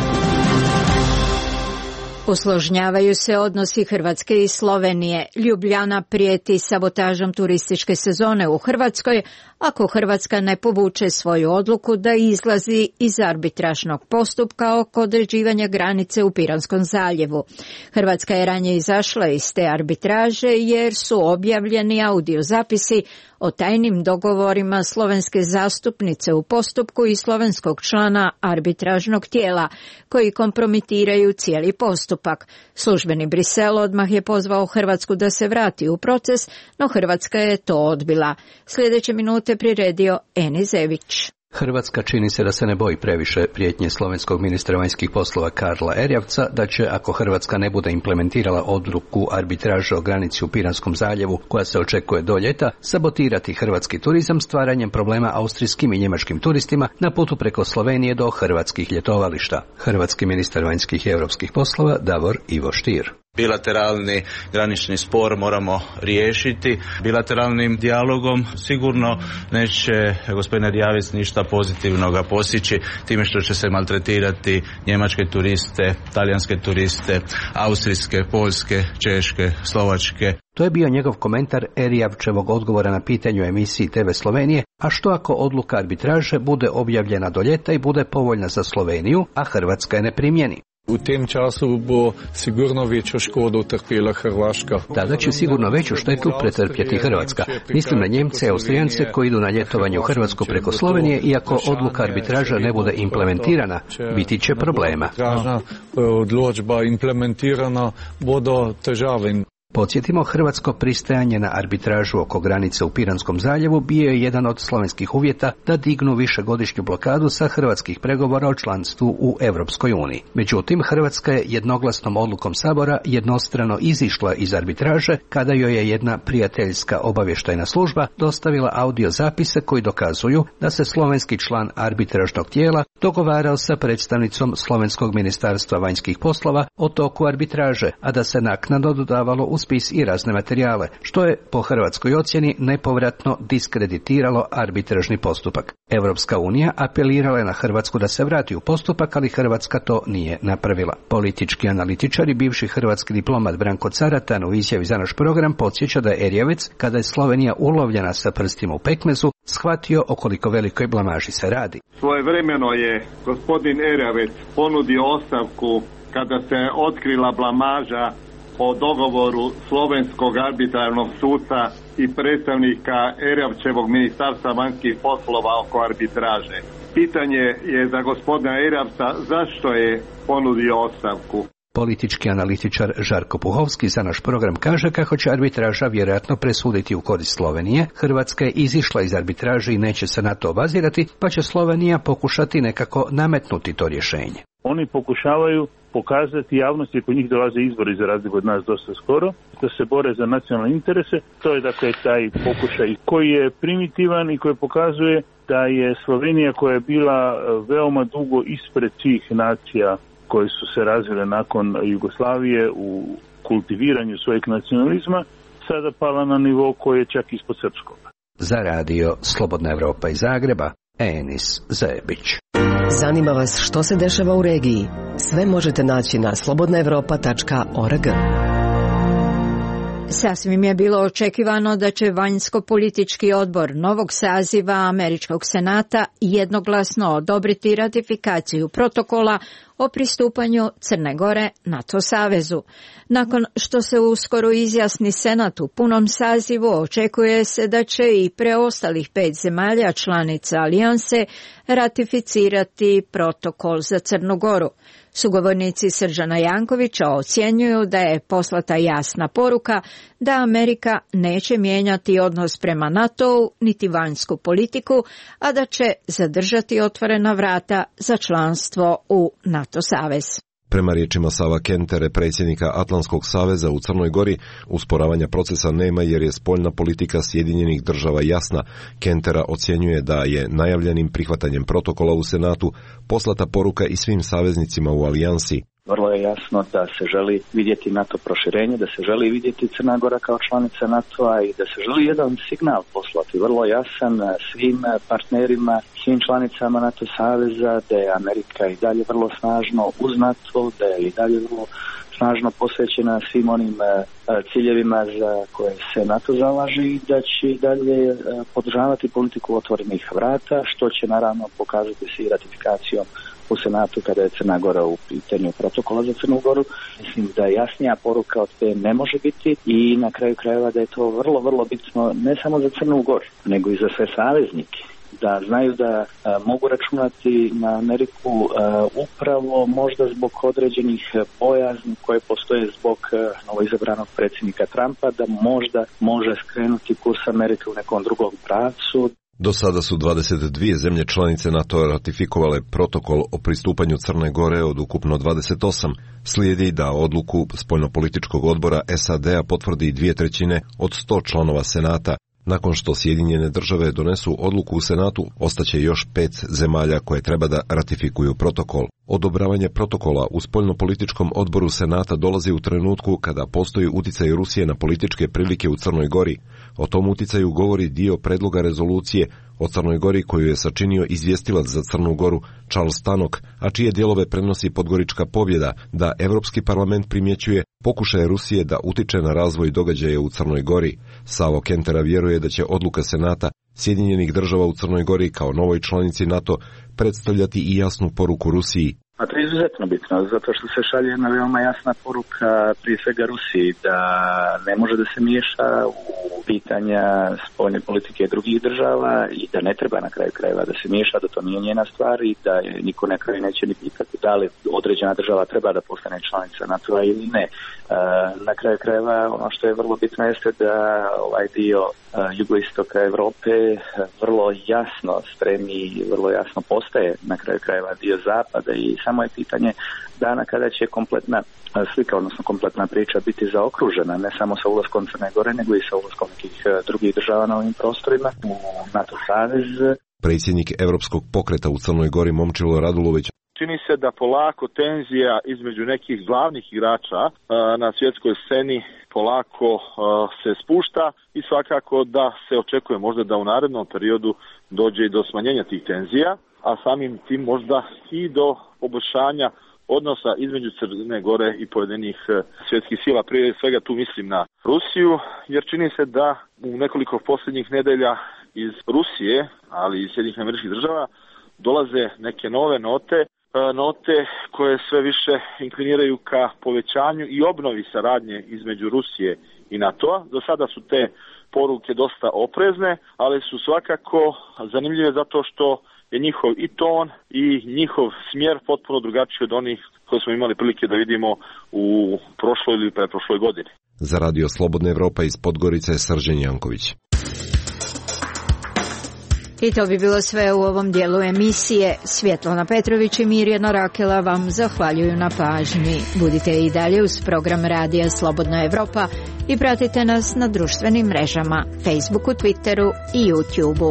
Usložnjavaju se odnosi Hrvatske i Slovenije. Ljubljana prijeti sabotažom turističke sezone u Hrvatskoj ako Hrvatska ne povuče svoju odluku da izlazi iz arbitražnog postupka oko određivanja granice u Piranskom zaljevu. Hrvatska je ranije izašla iz te arbitraže jer su objavljeni audiozapisi o tajnim dogovorima slovenske zastupnice u postupku i slovenskog člana arbitražnog tijela, koji kompromitiraju cijeli postupak. Službeni Brisel odmah je pozvao Hrvatsku da se vrati u proces, no Hrvatska je to odbila. Sljedeće minute priredio Eni Zević. Hrvatska čini se da se ne boji previše prijetnje slovenskog ministra vanjskih poslova Karla Erjavca da će, ako Hrvatska ne bude implementirala odluku arbitraže o granici u Piranskom zaljevu koja se očekuje do ljeta, sabotirati hrvatski turizam stvaranjem problema austrijskim i njemačkim turistima na putu preko Slovenije do hrvatskih ljetovališta. Hrvatski ministar vanjskih i europskih poslova Davor Ivo Stier. Bilateralni granični spor moramo riješiti. Bilateralnim dijalogom sigurno neće gospodin Erjavec ništa pozitivnoga postići time što će se maltretirati njemačke turiste, talijanske turiste, austrijske, poljske, češke, slovačke. To je bio njegov komentar Erjavčevog odgovora na pitanju emisiji TV Slovenije, a što ako odluka arbitraže bude objavljena do ljeta i bude povoljna za Sloveniju, a Hrvatska je ne primjeni. U tem času bo sigurno veću škodu utrpela Hrvaška. Tada će sigurno veću štetu pretrpjeti Hrvatska. Mislim na Njemce i Austrijance koji idu na ljetovanje u Hrvatsku preko Slovenije i ako odluka arbitraža ne bude implementirana, biti će problema. Odločba implementirana, bodo težave. Podsjetimo, hrvatsko pristajanje na arbitražu oko granice u Piranskom zaljevu bio je jedan od slovenskih uvjeta da dignu višegodišnju blokadu sa hrvatskih pregovora o članstvu u Europskoj uniji. Međutim, Hrvatska je jednoglasnom odlukom Sabora jednostrano izišla iz arbitraže kada joj je jedna prijateljska obavještajna služba dostavila audio zapise koji dokazuju da se slovenski član arbitražnog tijela dogovarao sa predstavnicom slovenskog ministarstva vanjskih poslova o toku arbitraže, a da se naknadno dodavalo u spis i razne materijale, što je po hrvatskoj ocjeni nepovratno diskreditiralo arbitražni postupak. Europska unija apelirala je na Hrvatsku da se vrati u postupak, ali Hrvatska to nije napravila. Politički analitičar i bivši hrvatski diplomat Branko Caratan u izjavi za naš program podsjeća da je Erjavec, kada je Slovenija ulovljena sa prstima u pekmezu, shvatio o koliko velikoj blamaži se radi. Svojevremeno je gospodin Erjavec ponudio ostavku kada se otkrila blamaža o dogovoru slovenskog arbitrarnog suda i predstavnika Erjavčevog ministarstva vanjskih poslova oko arbitraže. Pitanje je za gospodina Erjavca zašto je ponudio ostavku. Politički analitičar Žarko Puhovski za naš program kaže kako će arbitraža vjerojatno presuditi u korist Slovenije. Hrvatska je izišla iz arbitraže i neće se na to obazirati, pa će Slovenija pokušati nekako nametnuti to rješenje. Oni pokušavaju pokazati javnosti, kod njih dolaze izbori za razliku od nas dosta skoro, da se bore za nacionalne interese. To je dakle taj pokušaj koji je primitivan i koji pokazuje da je Slovenija, koja je bila veoma dugo ispred svih nacija koje su se razvile nakon Jugoslavije u kultiviranju svojeg nacionalizma, sada pala na nivo koji je čak ispod srpskog. Za radio Slobodna Evropa iz Zagreba, Enis Zebić. Zanima vas što se dešava u regiji? Sve možete naći na slobodnaevropa.org. Sasvim je bilo očekivano da će vanjsko-politički odbor novog saziva Američkog senata jednoglasno odobriti ratifikaciju protokola o pristupanju Crne Gore NATO savezu. Nakon što se uskoro izjasni Senat u punom sazivu, očekuje se da će i preostalih 5 zemalja članica alijanse ratificirati protokol za Crnu Goru. Sugovornici Srđana Jankovića ocjenjuju da je poslata jasna poruka da Amerika neće mijenjati odnos prema NATO-u niti vanjsku politiku, a da će zadržati otvorena vrata za članstvo u NATO savez. Prema riječima Sava Kentere, predsjednika Atlantskog saveza u Crnoj Gori, usporavanja procesa nema jer je spoljna politika Sjedinjenih država jasna. Kentera ocjenjuje da je najavljenim prihvatanjem protokola u Senatu poslata poruka i svim saveznicima u alijansi. Vrlo je jasno da se želi vidjeti NATO proširenje, da se želi vidjeti Crna Gora kao članica NATO-a i da se želi jedan signal poslati, vrlo jasan svim partnerima, svim članicama NATO saveza, da je Amerika i dalje vrlo snažno uz NATO, da je i dalje vrlo snažno posvećena svim onim ciljevima za koje se NATO zalaže i da će i dalje podržavati politiku otvorenih vrata, što će naravno pokazati se i ratifikacijom u Senatu kada je Crna Gora u pitanju protokola za Crnu Goru. Mislim da jasnija poruka od te ne može biti i na kraju krajeva da je to vrlo, vrlo bitno ne samo za Crnu Goru, nego i za sve saveznike. Da znaju da mogu računati na Ameriku upravo možda zbog određenih bojazni koje postoje zbog novoizabranog predsjednika Trumpa, da možda može skrenuti kurs Amerike u nekom drugom pravcu. Do sada su 22 zemlje članice NATO ratifikovale protokol o pristupanju Crne Gore od ukupno 28. Slijedi da odluku spoljnopolitičkog odbora SAD-a potvrdi 2/3 od 100 članova Senata. Nakon što Sjedinjene države donesu odluku u Senatu, ostaće još 5 zemalja koje treba da ratifikuju protokol. Odobravanje protokola u spoljnopolitičkom odboru Senata dolazi u trenutku kada postoji uticaj Rusije na političke prilike u Crnoj Gori. O tom uticaju govori dio predloga rezolucije o Crnoj Gori koju je sačinio izvjestilac za Crnu Goru Charles Tannock, a čije dijelove prenosi Podgorička pobjeda, da Europski parlament primjećuje pokušaje Rusije da utiče na razvoj događaja u Crnoj Gori. Savo Kentera vjeruje da će odluka Senata Sjedinjenih država u Crnoj Gori kao novoj članici NATO predstavljati i jasnu poruku Rusiji. A to je izuzetno bitno, zato što se šalje jedna veoma jasna poruka prije svega Rusiji da ne može da se miješa u pitanja spoljne politike drugih država i da ne treba na kraju krajeva da se miješa, da to nije njena stvar i da niko na kraju neće ni pitati da li određena država treba da postane članica NATO-a ili ne. Na kraju krajeva ono što je vrlo bitno jeste da ovaj dio jugoistoka Evrope vrlo jasno stremi, vrlo jasno postaje na kraju krajeva dio zapada i samo je pitanje dana kada će kompletna slika, odnosno kompletna priča biti zaokružena, ne samo sa ulaskom Crne Gore, nego i sa ulaskom nekih drugih država na ovim prostorima u NATO savez. Predsjednik Europskog pokreta u Crnoj Gori Momčilo Radulović. Čini se da polako tenzija između nekih glavnih igrača na svjetskoj sceni polako se spušta i svakako da se očekuje možda da u narednom periodu dođe i do smanjenja tih tenzija, a samim tim možda i do poboljšanja odnosa između Crne Gore i pojedinih svjetskih sila. Prije svega tu mislim na Rusiju, jer čini se da u nekoliko posljednjih nedelja iz Rusije, ali i Sjedinjenih Američkih Država, dolaze neke nove note note koje sve više inkliniraju ka povećanju i obnovi saradnje između Rusije i NATO-a. Do sada su te poruke dosta oprezne, ali su svakako zanimljive zato što je njihov i ton i njihov smjer potpuno drugačiji od onih koje smo imali prilike da vidimo u prošloj ili pretprošloj godini. Za Radio Slobodna Evropa iz Podgorice je Srđan Janković. I to bi bilo sve u ovom dijelu emisije. Svjetlana Petrović i Mirjana Rakela vam zahvaljuju na pažnji. Budite i dalje uz program Radija Slobodna Evropa i pratite nas na društvenim mrežama, Facebooku, Twitteru i YouTubeu.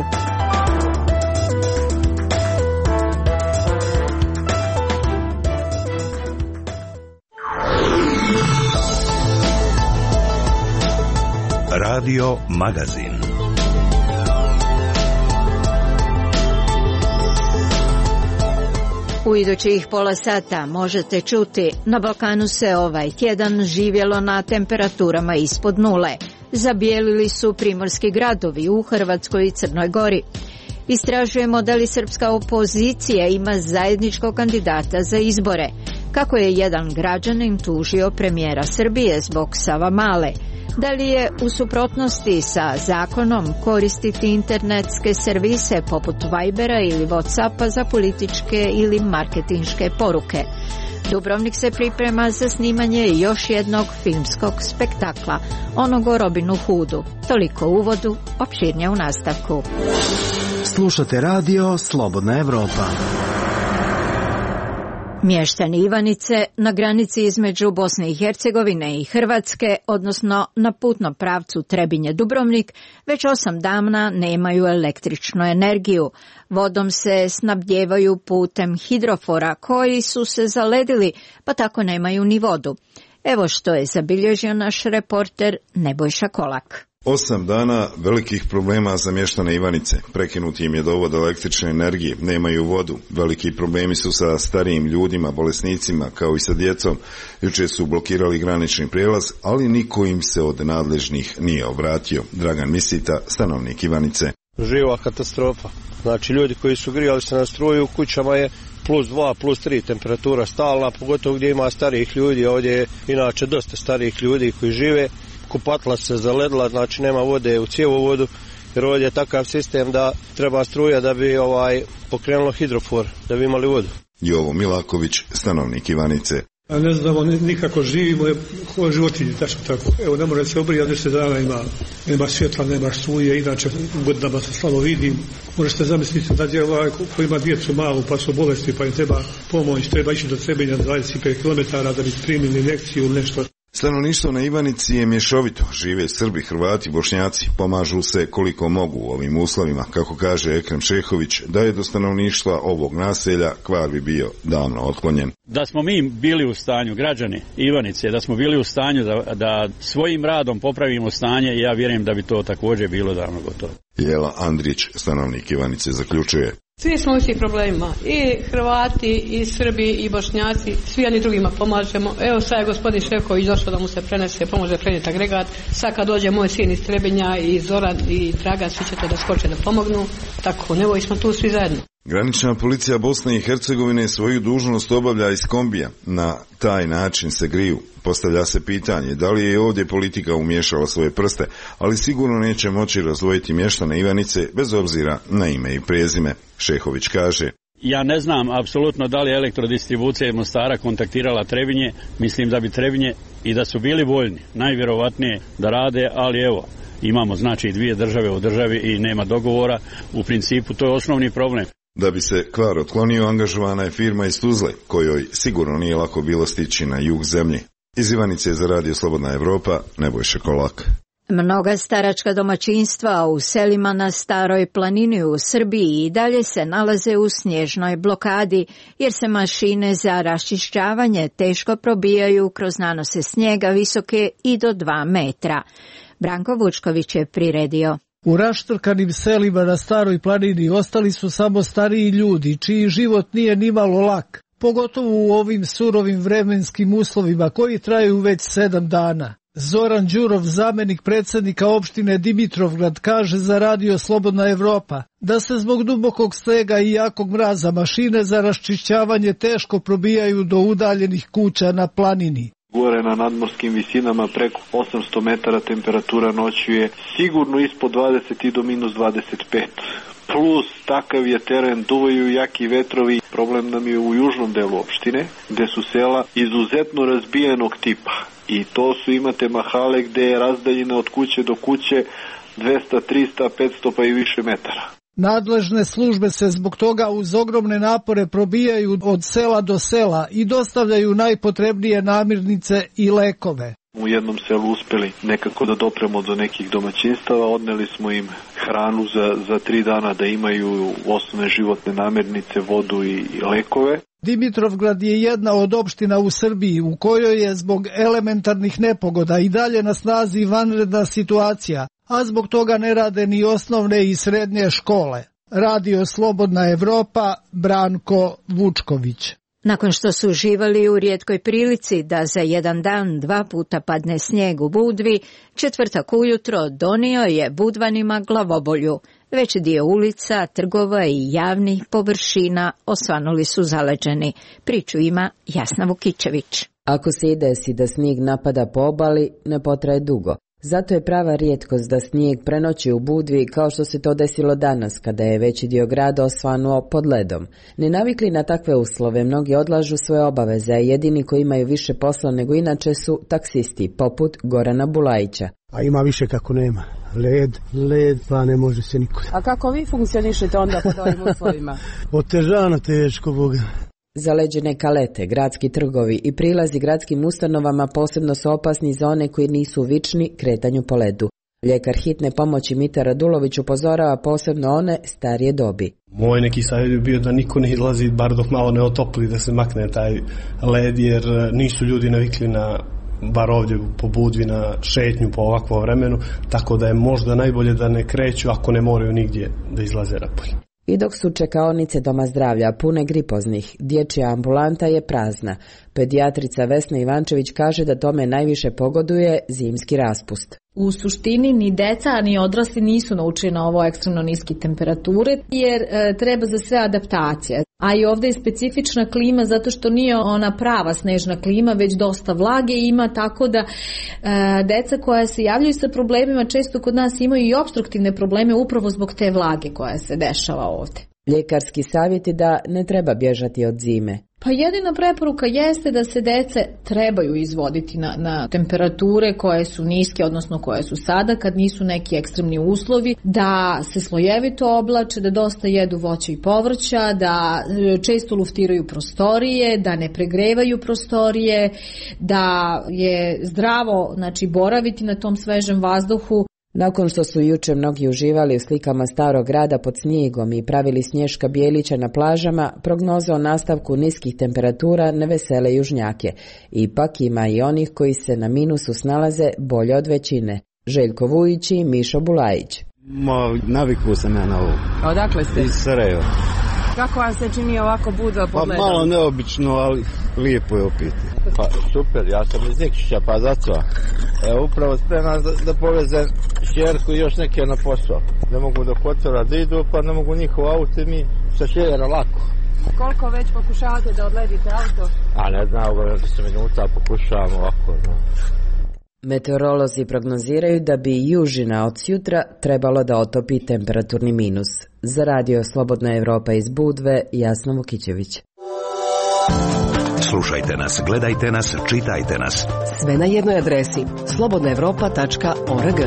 Radio Magazin. U idućih pola sata možete čuti: na Balkanu se ovaj tjedan živjelo na temperaturama ispod nule. Zabijelili su primorski gradovi u Hrvatskoj i Crnoj Gori. Istražujemo da li srpska opozicija ima zajedničkog kandidata za izbore. Kako je jedan građanin tužio premijera Srbije zbog Savamale. Da li je u suprotnosti sa zakonom koristiti internetske servise poput Vibera ili Whatsappa za političke ili marketinške poruke? Dubrovnik se priprema za snimanje još jednog filmskog spektakla, onog o Robinu Hoodu. Toliko u uvodu, opširnije u nastavku. Slušate radio Slobodna Evropa. Mještani Ivanice na granici između Bosne i Hercegovine i Hrvatske, odnosno na putnom pravcu Trebinje-Dubrovnik, već 8 dana nemaju električnu energiju. Vodom se snabdijevaju putem hidrofora koji su se zaledili, pa tako nemaju ni vodu. Evo što je zabilježio naš reporter Nebojša Kolak. 8 dana velikih problema za mještane Ivanice. Prekinut im je dovod električne energije, nemaju vodu. Veliki problemi su sa starijim ljudima, bolesnicima, kao i sa djecom. Jučer su blokirali granični prijelaz, ali niko im se od nadležnih nije obratio. Dragan Misita, stanovnik Ivanice. Živa katastrofa. Znači ljudi koji su grijali se na struju u kućama je +2, +3 temperatura stalna, pogotovo gdje ima starijih ljudi. Ovdje je inače dosta starijih ljudi koji žive. Kupatla se zaledila, znači nema vode u cjevovodu, jer ovdje je takav sistem da treba struja da bi pokrenulo hidrofor, da bi imali vodu. Jovo Milaković, stanovnik Ivanice. A ne znamo nikako živimo, ko životinji, tako. Evo, ne može se obrijati 10 dana, nema svjetla, nema struje, inače godinama se slabo vidim. Možete zamisliti da je ko ima djecu malu pa su bolesti pa im treba pomoć, treba ići do Trebinja 25 km da bi primili injekciju ili nešto. Stanovništvo na Ivanici je mješovito, žive Srbi, Hrvati, Bošnjaci, pomažu se koliko mogu u ovim uslovima. Kako kaže Ekrem Šehović, da je do stanovništva ovog naselja kvar bi bio davno otklonjen. Da smo mi bili u stanju, građani Ivanice, da smo bili u stanju da svojim radom popravimo stanje, ja vjerujem da bi to također bilo davno gotovo. Jela Andrić, stanovnik Ivanice, zaključuje: svi smo u svih problemima, i Hrvati, i Srbi, i Bošnjaci, svi jedni drugima pomažemo. Evo sad je gospodin Šefković došao da mu se pomože prenijeti agregat. Sad kad dođe moj sin iz Trebinja, i Zoran, i Dragan, svi će to da skoče da pomognu. Tako, nevoji smo tu svi zajedno. Granična policija Bosne i Hercegovine svoju dužnost obavlja iz kombija. Na taj način se griju. Postavlja se pitanje da li je ovdje politika umiješala svoje prste, ali sigurno neće moći razdvojiti mještane Ivanice bez obzira na ime i prezime. Šehović kaže: ja ne znam apsolutno da li je elektrodistribucija Mostara kontaktirala Trebinje. Mislim da bi Trebinje i da su bili voljni, najvjerovatnije da rade, ali evo, imamo znači 2 države u državi i nema dogovora. U principu to je osnovni problem. Da bi se kvar otklonio, angažovana je firma iz Tuzle, kojoj sigurno nije lako bilo stići na jug zemlje. Iz Ivanice za Radio Slobodna Evropa, Nebojša Kolak. Mnoga staračka domaćinstva u selima na Staroj planini u Srbiji i dalje se nalaze u snježnoj blokadi, jer se mašine za raščišćavanje teško probijaju kroz nanose snijega visoke i do 2 metra. Branko Vučković je priredio. U raštrkanim selima na Staroj planini ostali su samo stariji ljudi, čiji život nije nimalo lak, pogotovo u ovim surovim vremenskim uslovima koji traju već 7 dana. Zoran Đurov, zamenik predsjednika opštine Dimitrovgrad, kaže za radio Slobodna Evropa da se zbog dubokog snega i jakog mraza mašine za raščišćavanje teško probijaju do udaljenih kuća na planini. Gore na nadmorskim visinama preko 800 metara temperatura noću je sigurno ispod 20 i do minus 25. Plus takav je teren, duvaju jaki vetrovi. Problem nam je u južnom delu opštine, gde su sela izuzetno razbijenog tipa. I to su, imate mahale gde je razdaljina od kuće do kuće 200, 300, 500 pa i više metara. Nadležne službe se zbog toga uz ogromne napore probijaju od sela do sela i dostavljaju najpotrebnije namirnice i lekove. U jednom selu uspeli nekako da dopremo do nekih domaćinstava, odneli smo im hranu za 3 dana da imaju osnovne životne namirnice, vodu i lekove. Dimitrovgrad je jedna od opština u Srbiji u kojoj je zbog elementarnih nepogoda i dalje na snazi vanredna situacija, a zbog toga ne rade ni osnovne i srednje škole. Radio Slobodna Evropa, Branko Vučković. Nakon što su uživali u rijetkoj prilici da za jedan dan 2 puta padne snijeg u Budvi, četvrtak ujutro donio je Budvanima glavobolju. Veći dio ulica, trgova i javnih površina osvanuli su zaleđeni. Priču ima Jasna Vukićević. Ako se i desi da snijeg napada po obali, ne potraje dugo. Zato je prava rijetkost da snijeg prenoći u Budvi kao što se to desilo danas kada je veći dio grada osvanuo pod ledom. Nenavikli na takve uslove, mnogi odlažu svoje obaveze, a jedini koji imaju više posla nego inače su taksisti, poput Gorana Bulajića. A ima više kako nema. Led, pa ne može se niko. A kako vi funkcionišete onda pod ovim uslovima? Otežano teško, Boga. Zaleđene kalete, gradski trgovi i prilazi gradskim ustanovama posebno su opasni za one koji nisu vični kretanju po ledu. Ljekar hitne pomoći Mita Radulović upozorava posebno one starije dobi. Moj neki savjet bi bio da niko ne izlazi bar dok malo ne otopli da se makne taj led, jer nisu ljudi navikli na, bar ovdje po Budvi, na šetnju po ovakvom vremenu, tako da je možda najbolje da ne kreću ako ne moraju nigdje da izlaze napolje. I dok su čekaonice doma zdravlja pune gripoznih, dječja ambulanta je prazna. Pedijatrica Vesna Ivančević kaže da tome najviše pogoduje zimski raspust. U suštini ni deca ni odrasli nisu naučili na ovo ekstremno niske temperature jer treba za sve adaptacija. A i ovdje je specifična klima zato što nije ona prava snežna klima, već dosta vlage ima, tako da deca koja se javljaju sa problemima često kod nas imaju i opstruktivne probleme upravo zbog te vlage koja se dešava ovdje. Ljekarski savjet je da ne treba bježati od zime. Pa jedina preporuka jeste da se dece trebaju izvoditi na temperature koje su niske, odnosno koje su sada kad nisu neki ekstremni uslovi, da se slojevito oblače, da dosta jedu voća i povrća, da često luftiraju prostorije, da ne pregrevaju prostorije, da je zdravo boraviti na tom svežem vazduhu. Nakon što su juče mnogi uživali u slikama starog grada pod snijegom i pravili Snješka Bijelića na plažama, prognoza o nastavku niskih temperatura ne vesele južnjake. Ipak ima i onih koji se na minusu snalaze bolje od većine. Željko Vujić i Mišo Bulajić. Navikao sam ja na ovo. Odakle ste? Iz Sarajeva. Kako vam se čini ovako Budva pod ledom? Malo neobično, ali lijepo je opet. Pa super, ja sam iz Nikšića, pa zato. Evo, upravo spreman da povezem šćerku i još neke na posao. Ne mogu do Kotora da idu, pa ne mogu njihov auto i mi sa šljera lako. Koliko već pokušavate da odledite auto? A ne znam, ovo 10 minuta pokušavam ovako. No. Meteorolozi prognoziraju da bi južina od sutra trebalo da otopi temperaturni minus. Za radio Slobodna Evropa iz Budve, Jasna Vukićević. Slušajte nas, gledajte nas, čitajte nas. Sve na jednoj adresi slobodnaevropa.org.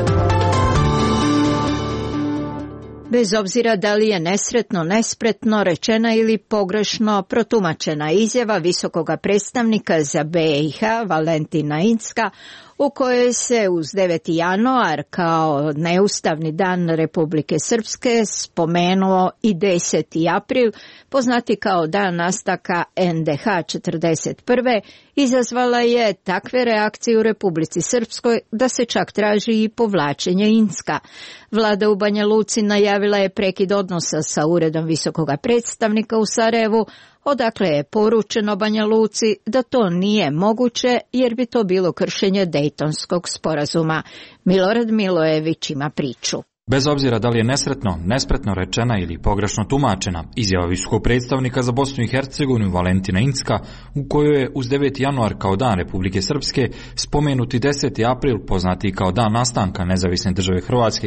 Bez obzira da li je nesretno, nespretno rečena ili pogrešno protumačena izjava visokoga predstavnika za BiH Valentina Incka, u kojoj se uz 9. januar kao neustavni dan Republike Srpske spomenuo i 10. april, poznati kao dan nastanka NDH 1941. izazvala je takve reakcije u Republici Srpskoj da se čak traži i povlačenje Incka. Vlada u Banja Luci najavila je prekid odnosa sa uredom visokoga predstavnika u Sarajevu, odakle je poručeno Banja Luci da to nije moguće jer bi to bilo kršenje Dejtonskog sporazuma. Milorad Milojević ima priču. Bez obzira da li je nesretno, nespretno rečena ili pogrešno tumačena, izjava visokog predstavnika za Bosnu i Hercegovinu Valentina Incka, u kojoj je uz 9. januar kao dan Republike Srpske spomenuti 10. april poznati kao dan nastanka nezavisne države Hrvatske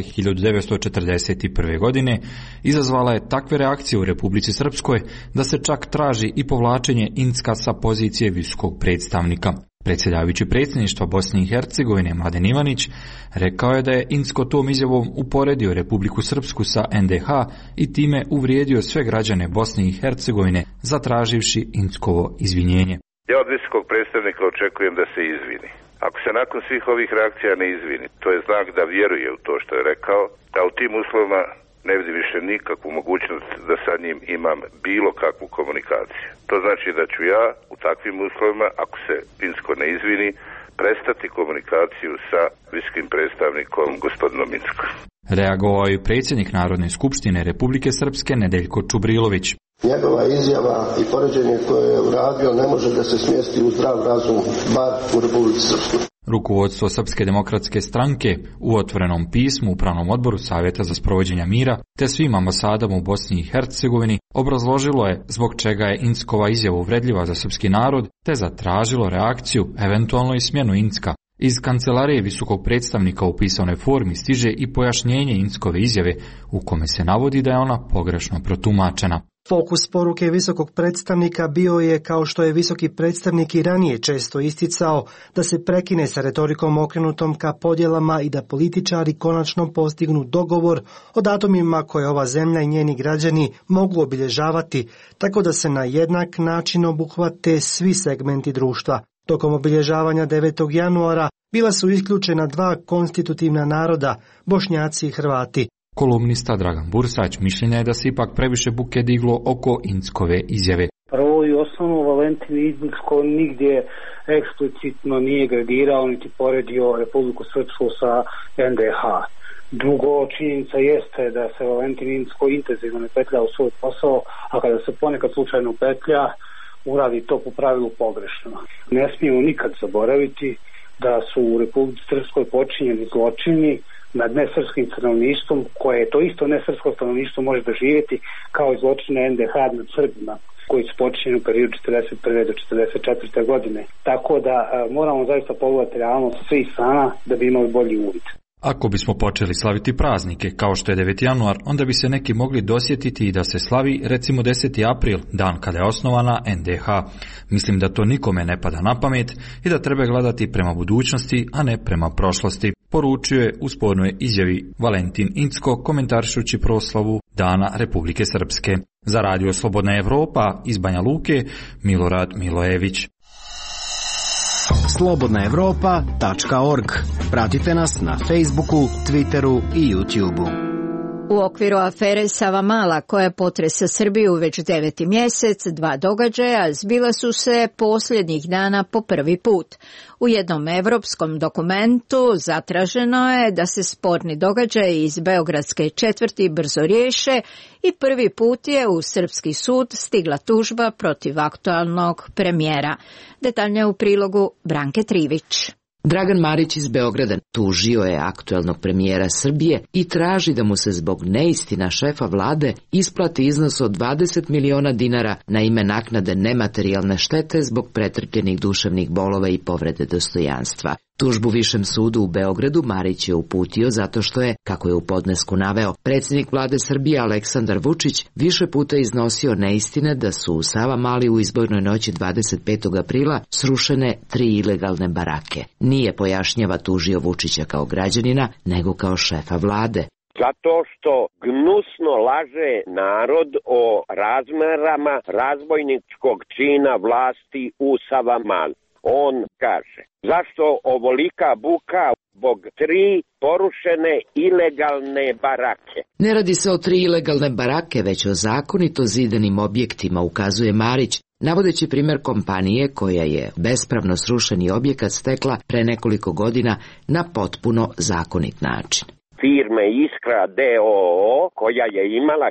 1941. godine, izazvala je takve reakcije u Republici Srpskoj da se čak traži i povlačenje Incka sa pozicije visokog predstavnika. Predsjedavajući predsjedništva Bosne i Hercegovine Mladen Ivanić rekao je da je Incko tom izjavom uporedio Republiku Srpsku sa NDH i time uvrijedio sve građane Bosne i Hercegovine zatraživši Inckovo izvinjenje. Ja od visokog predstavnika očekujem da se izvini. Ako se nakon svih ovih reakcija ne izvini, to je znak da vjeruje u to što je rekao, da u tim uslovima ne vidim više nikakvu mogućnost da sa njim imam bilo kakvu komunikaciju. To znači da ću ja u takvim uslovima, ako se Incko ne izvini, prestati komunikaciju sa visokim predstavnikom gospodinom Inckom. Reagovao je predsjednik Narodne skupštine Republike Srpske Nedeljko Čubrilović. Njegova izjava i poređenje koje je uradio ne može da se smjesti u zdrav razum, bar u Republici Srpskoj. Rukovodstvo Srpske demokratske stranke u otvorenom pismu Upravnom odboru Savjeta za sprovođenje mira te svim ambasadama u Bosni i Hercegovini obrazložilo je zbog čega je Inckova izjava uvredljiva za srpski narod te zatražilo reakciju, eventualno i smjenu Incka. Iz kancelarije visokog predstavnika u pisanoj formi stiže i pojašnjenje Inckove izjave u kome se navodi da je ona pogrešno protumačena. Fokus poruke visokog predstavnika bio je, kao što je visoki predstavnik i ranije često isticao, da se prekine sa retorikom okrenutom ka podjelama i da političari konačno postignu dogovor o datumima koje ova zemlja i njeni građani mogu obilježavati, tako da se na jednak način obuhvate svi segmenti društva. Tokom obilježavanja 9. januara bila su isključena dva konstitutivna naroda, Bošnjaci i Hrvati. Kolumnista Dragan Bursać mišljenja je da se ipak previše buke diglo oko Inckove izjave. Prvo i osnovno, Valentin Incko nigdje eksplicitno nije gradirao niti poredio Republiku Srpsku sa NDH. Drugo, činjenica jeste da se Valentin Incko intenzivno ne petlja u svoj posao, a kada se ponekad slučajno petlja, uradi to po pravilu pogrešno. Ne smijemo nikad zaboraviti da su u Republici Srpskoj počinjeni zločini nad nesrpskim stanovništvom, koje je to isto nesrpsko stanovništvo može doživjeti kao i zločine NDH nad Srbima, koji su počinjeni u periodu 1941. do 1944. godine. Tako da moramo zaista pogledati realnost svih strana da bi imali bolji uvid. Ako bismo počeli slaviti praznike, kao što je 9. januar, onda bi se neki mogli dosjetiti i da se slavi recimo 10. april, dan kada je osnovana NDH. Mislim da to nikome ne pada na pamet i da treba gledati prema budućnosti, a ne prema prošlosti, poručio je u spornoj izjavi Valentin Incko komentarišući proslavu Dana Republike Srpske. Za Radio Slobodna Evropa iz Banja Luke, Milorad Milojević. slobodnaevropa.org. Pratite nas na Facebooku, Twitteru i YouTubeu. U okviru afere Savamala, koja potresa Srbiju već 9. mjesec, dva događaja zbila su se posljednjih dana po prvi put. U jednom evropskom dokumentu zatraženo je da se sporni događaj iz beogradske četvrti brzo riješe i prvi put je u srpski sud stigla tužba protiv aktualnog premijera. Detaljnije u prilogu Branke Trivić. Dragan Marić iz Beograda tužio je aktuelnog premijera Srbije i traži da mu se zbog neistina šefa vlade isplati iznos od 20 miliona dinara na ime naknade nematerijalne štete zbog pretrpljenih duševnih bolova i povrede dostojanstva. Tužbu Višem sudu u Beogradu Marić je uputio zato što je, kako je u podnesku naveo, predsjednik vlade Srbije Aleksandar Vučić više puta iznosio neistine da su u Savamali u izbornoj noći 25. aprila srušene 3 ilegalne barake. Nije, pojašnjava, tužio Vučića kao građanina, nego kao šefa vlade. Zato što gnusno laže narod o razmerama razbojničkog čina vlasti u Savamali. On kaže, zašto ovolika buka zbog 3 porušene ilegalne barake? Ne radi se o 3 ilegalne barake, već o zakonito zidanim objektima, ukazuje Marić, navodeći primjer kompanije koja je bespravno srušeni objekat stekla pre nekoliko godina na potpuno zakonit način. firme Iskra DOO koja je imala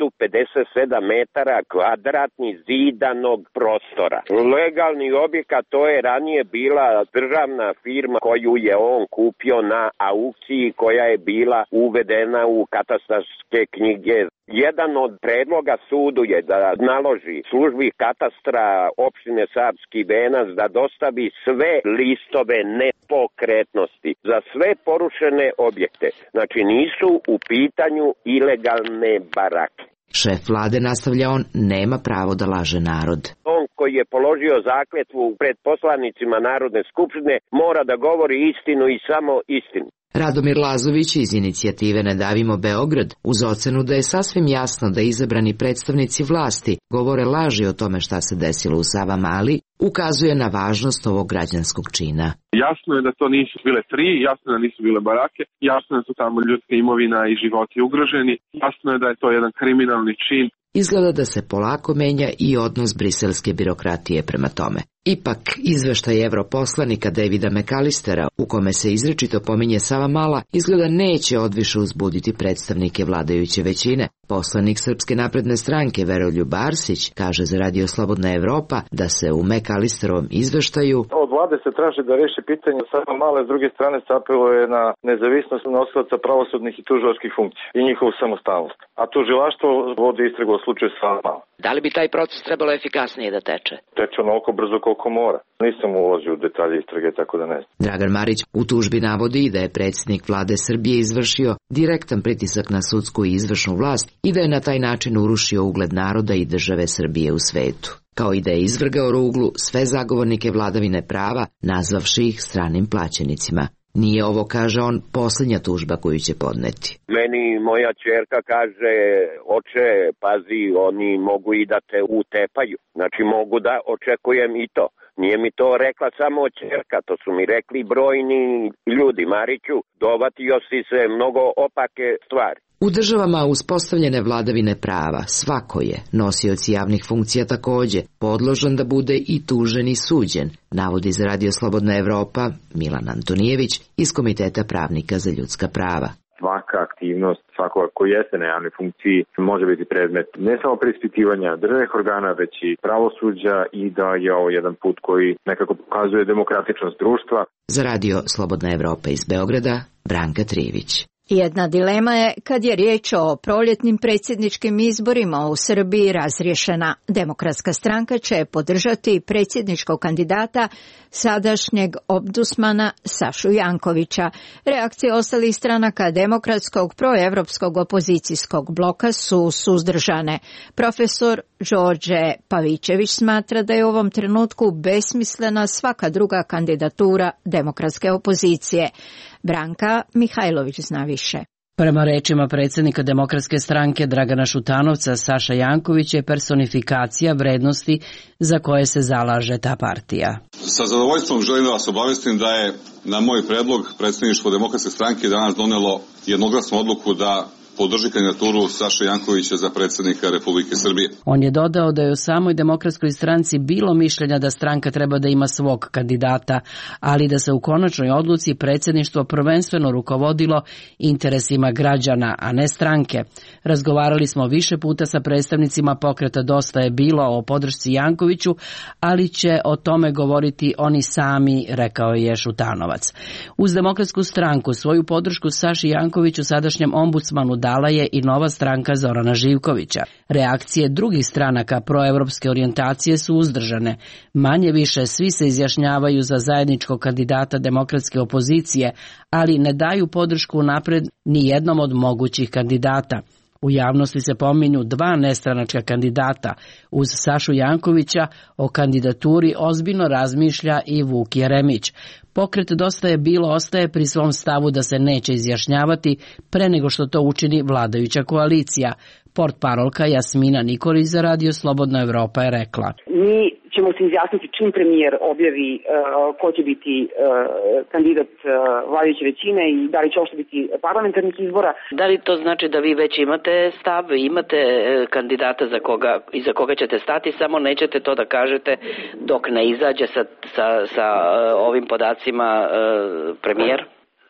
1057 metara kvadratnih zidanog prostora. Legalni objekat, to je ranije bila državna firma koju je on kupio na aukciji koja je bila uvedena u katastarske knjige. Jedan od predloga sudu je da naloži službi katastra opštine Savski Venac da dostavi sve listove nepokretnosti za sve porušene objekte. Znači nisu u pitanju ilegalne barake. Šef vlade, nastavlja on, nema pravo da laže narod. On koji je položio zakletvu pred poslanicima Narodne skupštine mora da govori istinu i samo istinu. Radomir Lazović iz inicijative Ne davimo Beograd, uz ocenu da je sasvim jasno da izabrani predstavnici vlasti govore laži o tome šta se desilo u Savamali, ukazuje na važnost ovog građanskog čina. Jasno je da to nisu bile tri, jasno je da nisu bile barake, jasno je da su tamo ljudska imovina i životi ugroženi, jasno je da je to jedan kriminalni čin. Izgleda da se polako menja i odnos briselske birokratije prema tome. Ipak, izveštaj europoslanika Davida McAllistera, u kome se izričito pominje Savamala, izgleda neće odviše uzbuditi predstavnike vladajuće većine. Poslanik Srpske napredne stranke Veroljub Arsić kaže za Radio Slobodna Evropa da se u McAllisterovom izveštaju od vlade se traži da reši pitanje Savamale, s druge strane se apeluje na nezavisnost nosilaca pravosudnih i tužilačkih funkcija i njihovu samostalnost. A tužilaštvo vodi istragu o slučaju Savamala. Da li bi taj proces trebalo efikasnije da teče? Teče onoliko brzo koliko mora. Nisam ulazio u detalje istrage, tako da ne znam. Dragan Marić u tužbi navodi da je predsjednik vlade Srbije izvršio direktan pritisak na sudsku i izvršnu vlast i da je na taj način urušio ugled naroda i države Srbije u svetu, kao i da je izvrgao ruglu sve zagovornike vladavine prava, nazvavši ih stranim plaćenicima. Nije ovo, kaže on, posljednja tužba koju će podneti. Meni moja ćerka kaže, oče, pazi, oni mogu i da te utepaju. Znači mogu da očekujem i to. Nije mi to rekla samo ćerka, to su mi rekli brojni ljudi. Mariću, dovatio si se mnogo opake stvari. U državama uspostavljene vladavine prava svako je, nosioci javnih funkcija također, podložan da bude i tužen i suđen, navodi za Radio Slobodna Evropa Milan Antonijević iz Komiteta pravnika za ljudska prava. Svaka aktivnost, svakoga koji jeste na javnoj funkciji može biti predmet ne samo preispitivanja državnih organa, već i pravosuđa i da je ovo jedan put koji nekako pokazuje demokratičnost društva. Za Radio Slobodna Evropa iz Beograda, Branka Trivić. Jedna dilema je kad je riječ o proljetnim predsjedničkim izborima u Srbiji razriješena. Demokratska stranka će podržati predsjedničkog kandidata sadašnjeg ombudsmana Sašu Jankovića. Reakcije ostalih stranaka demokratskog proevropskog opozicijskog bloka su suzdržane. Profesor Đorđe Pavićević smatra da je u ovom trenutku besmislena svaka druga kandidatura demokratske opozicije. Branka Mihajlović zna više. Prema rečima predsjednika Demokratske stranke Dragana Šutanovca, Saša Janković je personifikacija vrednosti za koje se zalaže ta partija. Sa zadovoljstvom želim da vas obavestim da je na moj predlog predsjedništvo Demokratske stranke danas donelo jednoglasnu odluku da podrži kandidaturu Saše Jankovića za predsjednika Republike Srbije. On je dodao da je u samoj Demokratskoj stranci bilo mišljenja da stranka treba da ima svog kandidata, ali da se u konačnoj odluci predsjedništvo prvenstveno rukovodilo interesima građana, a ne stranke. Razgovarali smo više puta sa predstavnicima pokreta Dosta je bilo o podršci Jankoviću, ali će o tome govoriti oni sami, rekao je Šutanovac. Uz Demokratsku stranku svoju podršku Saši Jankoviću, sadašnjem ombudsmanu, dala je i nova stranka Zorana Živkovića. Reakcije drugih stranaka proevropske orijentacije su uzdržane. Manje više svi se izjašnjavaju za zajedničkog kandidata demokratske opozicije, ali ne daju podršku napred ni jednom od mogućih kandidata. U javnosti se pominju dva nestranačka kandidata. Uz Sašu Jankovića o kandidaturi ozbiljno razmišlja i Vuk Jeremić. Pokret Dosta je bilo ostaje pri svom stavu da se neće izjašnjavati pre nego što to učini vladajuća koalicija. Portparolka Jasmina Nikolić za Radio Slobodna Evropa je rekla: Mi ćemo se izjasniti čim premijer objavi ko će biti kandidat vladajuće većine i da li će uopšte biti parlamentarnih izbora. Da li to znači da vi već imate stav, imate kandidata iza koga ćete stati, samo nećete to da kažete dok ne izađe sa ovim podacima premijer?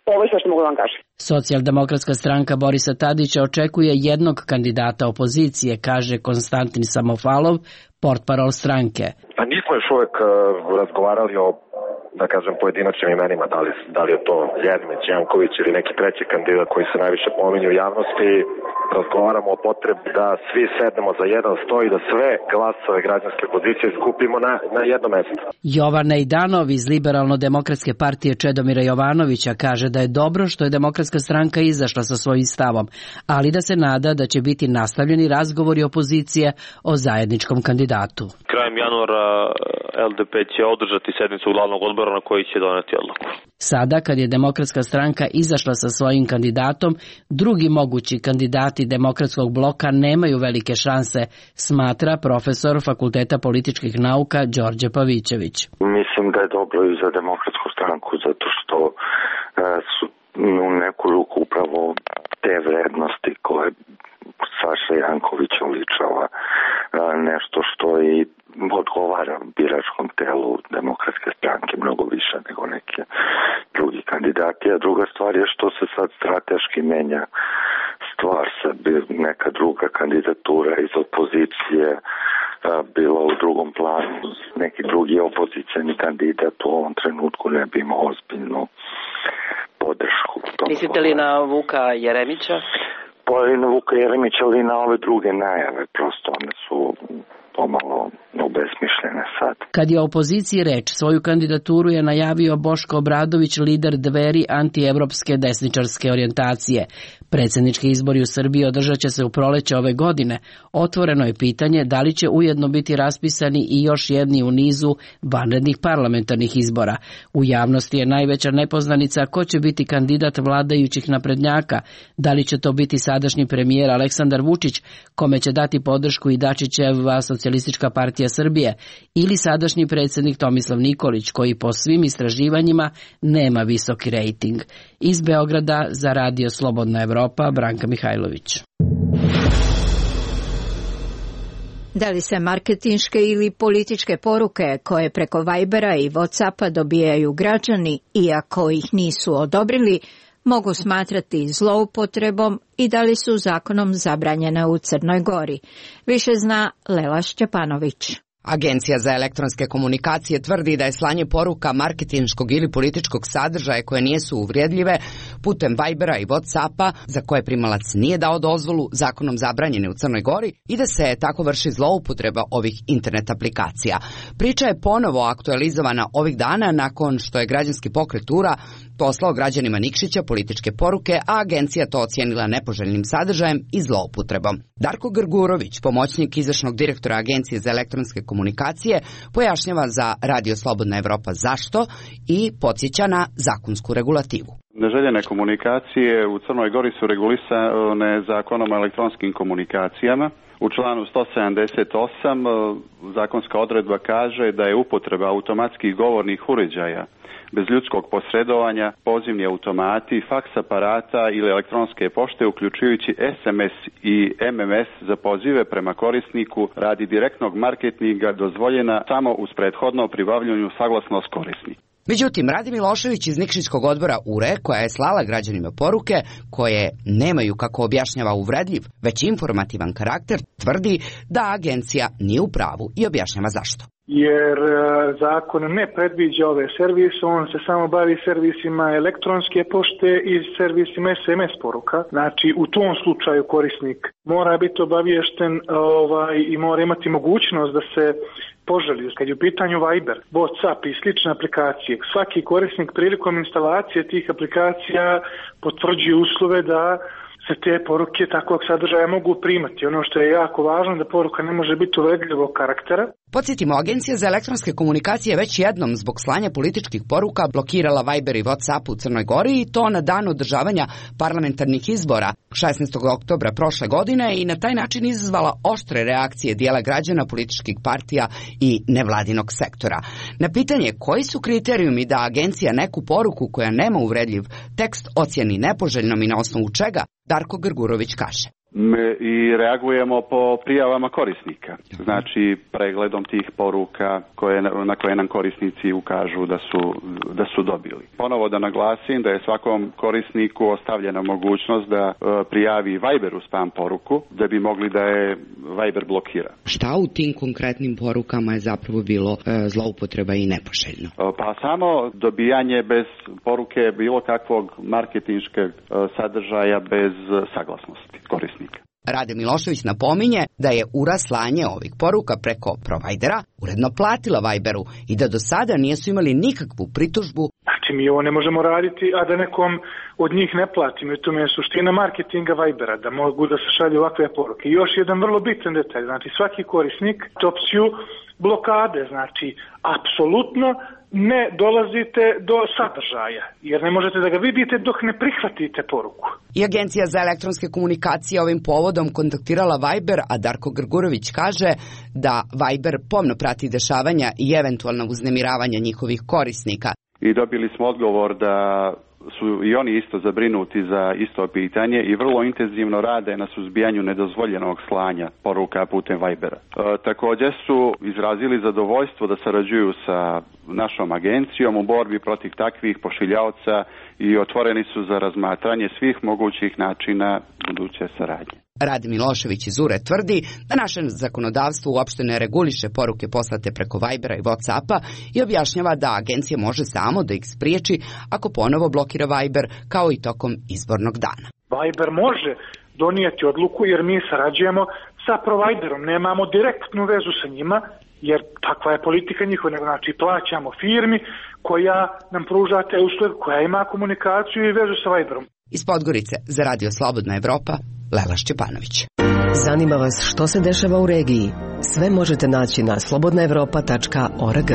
Ovo je sve što mogu da vam kažem. Socijaldemokratska stranka Borisa Tadića očekuje jednog kandidata opozicije, kaže Konstantin Samofalov, portparol stranke. Pa nismo još uvek razgovarali o, da kažem, pojedinačnim imenima, da li je to Jeremić, Janković ili neki treći kandidat koji se najviše pominju u javnosti. Razgovaramo o potrebi da svi sednemo za jedan sto i da sve glasove građanske opozicije skupimo na jedno mesto. Jovana Idanov iz Liberalno-demokratske partije Čedomira Jovanovića kaže da je dobro što je Demokratska stranka izašla sa svojim stavom, ali da se nada da će biti nastavljeni razgovori opozicije o zajedničkom kandidatu. Krajem januara LDP će održati sednicu glavnog odbora na koji će doneti odluku. Sada, kad je Demokratska stranka izašla sa svojim kandidatom, drugi mogući kandidati Demokratskog bloka nemaju velike šanse, smatra profesor Fakulteta političkih nauka Đorđe Pavićević. Mislim da je dobro i za Demokratsku stranku, zato što su u neku ruku upravo te vrednosti koje Saša Janković uličava nešto što i odgovara biračkom telu Demokratske stranke mnogo više nego neki drugi kandidati. A druga stvar je što se sad strateški menja stvar, sad bi neka druga kandidatura iz opozicije bila u drugom planu, neki drugi opozicijani kandidat u ovom trenutku ne bi imao ozbiljnu podršku. Mislite li na Vuka Jeremića? Pa i na Vuka Jeremića, ali i na ove druge najave, prosto one su pomalo obesmišljene sad. Kad je opoziciji reč, svoju kandidaturu je najavio Boško Obradović, lider Dveri antievropske desničarske orijentacije. Predsjednički izbori u Srbiji održat će se u proleće ove godine. Otvoreno je pitanje da li će ujedno biti raspisani i još jedni u nizu vanrednih parlamentarnih izbora. U javnosti je najveća nepoznanica ko će biti kandidat vladajućih naprednjaka. Da li će to biti sadašnji premijer Aleksandar Vučić, kome će dati podršku i Dačićeva Socijalistička partija Srbije, ili sadašnji predsjednik Tomislav Nikolić, koji po svim istraživanjima nema visoki rejting. Iz Beograda za Radio Slobodna Evropa, Branka Mihajlović. Da li se marketinške ili političke poruke koje preko Vibera i Whatsappa dobijaju građani, iako ih nisu odobrili, mogu smatrati zloupotrebom i da li su zakonom zabranjene u Crnoj Gori? Više zna Lela Šćepanović. Agencija za elektronske komunikacije tvrdi da je slanje poruka marketinškog ili političkog sadržaja koje nisu uvrijedljive putem Vibera i Whatsappa, za koje primalac nije dao dozvolu, zakonom zabranjene u Crnoj Gori i da se tako vrši zloupotreba ovih internet aplikacija. Priča je ponovo aktualizovana ovih dana nakon što je građanski pokret URA poslao građanima Nikšića političke poruke, a agencija to ocijenila nepoželjnim sadržajem i zloupotrebom. Darko Grgurović, pomoćnik izvršnog direktora Agencije za elektronske komunikacije, pojašnjava za Radio Slobodna Evropa zašto i podsjeća na zakonsku regulativu. Neželjene komunikacije u Crnoj Gori su regulisane zakonom o elektronskim komunikacijama. U članu 178 zakonska odredba kaže da je upotreba automatskih govornih uređaja bez ljudskog posredovanja, pozivni automati, faks aparata ili elektronske pošte, uključujući SMS i MMS za pozive prema korisniku radi direktnog marketinga, dozvoljena samo uz prethodno pribavljanje saglasnost korisnika. Međutim, Radi Milošević iz Nikšićkog odbora URE, koja je slala građanima poruke koje nemaju, kako objašnjava, uvredljiv, već informativan karakter, tvrdi da agencija nije u pravu i objašnjava zašto. Jer zakon ne predviđa ove servise, on se samo bavi servisima elektronske pošte i servisima SMS poruka. Znači, u tom slučaju korisnik mora biti obaviješten i mora imati mogućnost da se poželi. Kad je u pitanju Viber, WhatsApp i slične aplikacije, svaki korisnik prilikom instalacije tih aplikacija potvrđuje uslove da se te poruke takvog sadržaja mogu primati. Ono što je jako važno da poruka ne može biti uvredljivog karaktera. Podsjetimo, Agencija za elektronske komunikacije već jednom zbog slanja političkih poruka blokirala Viber i Whatsapp u Crnoj Gori, i to na dan održavanja parlamentarnih izbora 16. oktobra prošle godine, i na taj način izazvala oštre reakcije dijela građana, političkih partija i nevladinog sektora. Na pitanje koji su kriterijumi da agencija neku poruku koja nema uvredljiv tekst ocijeni nepoželjnom i na osnovu čega, Darko Grgurović kaže. I reagujemo po prijavama korisnika. Znači pregledom tih poruka na koje nam korisnici ukažu da su dobili. Ponovo da naglasim da je svakom korisniku ostavljena mogućnost da prijavi Viberu spam poruku da bi mogli da je Viber blokira. Šta u tim konkretnim porukama je zapravo bilo zloupotreba i nepoželjno? Pa samo dobijanje bez poruke bilo kakvog marketinškog sadržaja bez saglasnosti korisnika. Rade Milošević napominje da je URA slanje ovih poruka preko provajdera uredno platila Viberu i da do sada nisu imali nikakvu pritužbu. Znači mi ovo ne možemo raditi, a da nekom od njih ne platimo. I to je suština marketinga Vibera, da mogu da se šalju ovakve poruke. I još jedan vrlo bitan detalj, znači svaki korisnik opciju blokade, znači apsolutno ne dolazite do sadržaja, jer ne možete da ga vidite dok ne prihvatite poruku. I Agencija za elektronske komunikacije ovim povodom kontaktirala Viber, a Darko Grgurović kaže da Viber pomno prati dešavanja i eventualna uznemiravanja njihovih korisnika. I dobili smo odgovor da su i oni isto zabrinuti za isto pitanje i vrlo intenzivno rade na suzbijanju nedozvoljenog slanja poruka putem Vibera. Također su izrazili zadovoljstvo da sarađuju sa našom agencijom u borbi protiv takvih pošiljaoca i otvoreni su za razmatranje svih mogućih načina buduće saradnje. Rade Milošević iz URE tvrdi da naše zakonodavstvo uopšte ne reguliše poruke poslate preko Vibera i WhatsAppa i objašnjava da agencija može samo da ih spriječi ako ponovo blokira Viber, kao i tokom izbornog dana. Viber može donijeti odluku jer mi sarađujemo sa providerom, nemamo direktnu vezu sa njima, jer takva je politika njihova, znači plaćamo firmi koja nam pruža te usluge, koja ima komunikaciju i vezu sa Viberom. Iz Podgorice za Radio Slobodna Evropa, Lela Šćepanović. Zanima vas što se dešava u regiji? Sve možete naći na slobodnaevropa.org.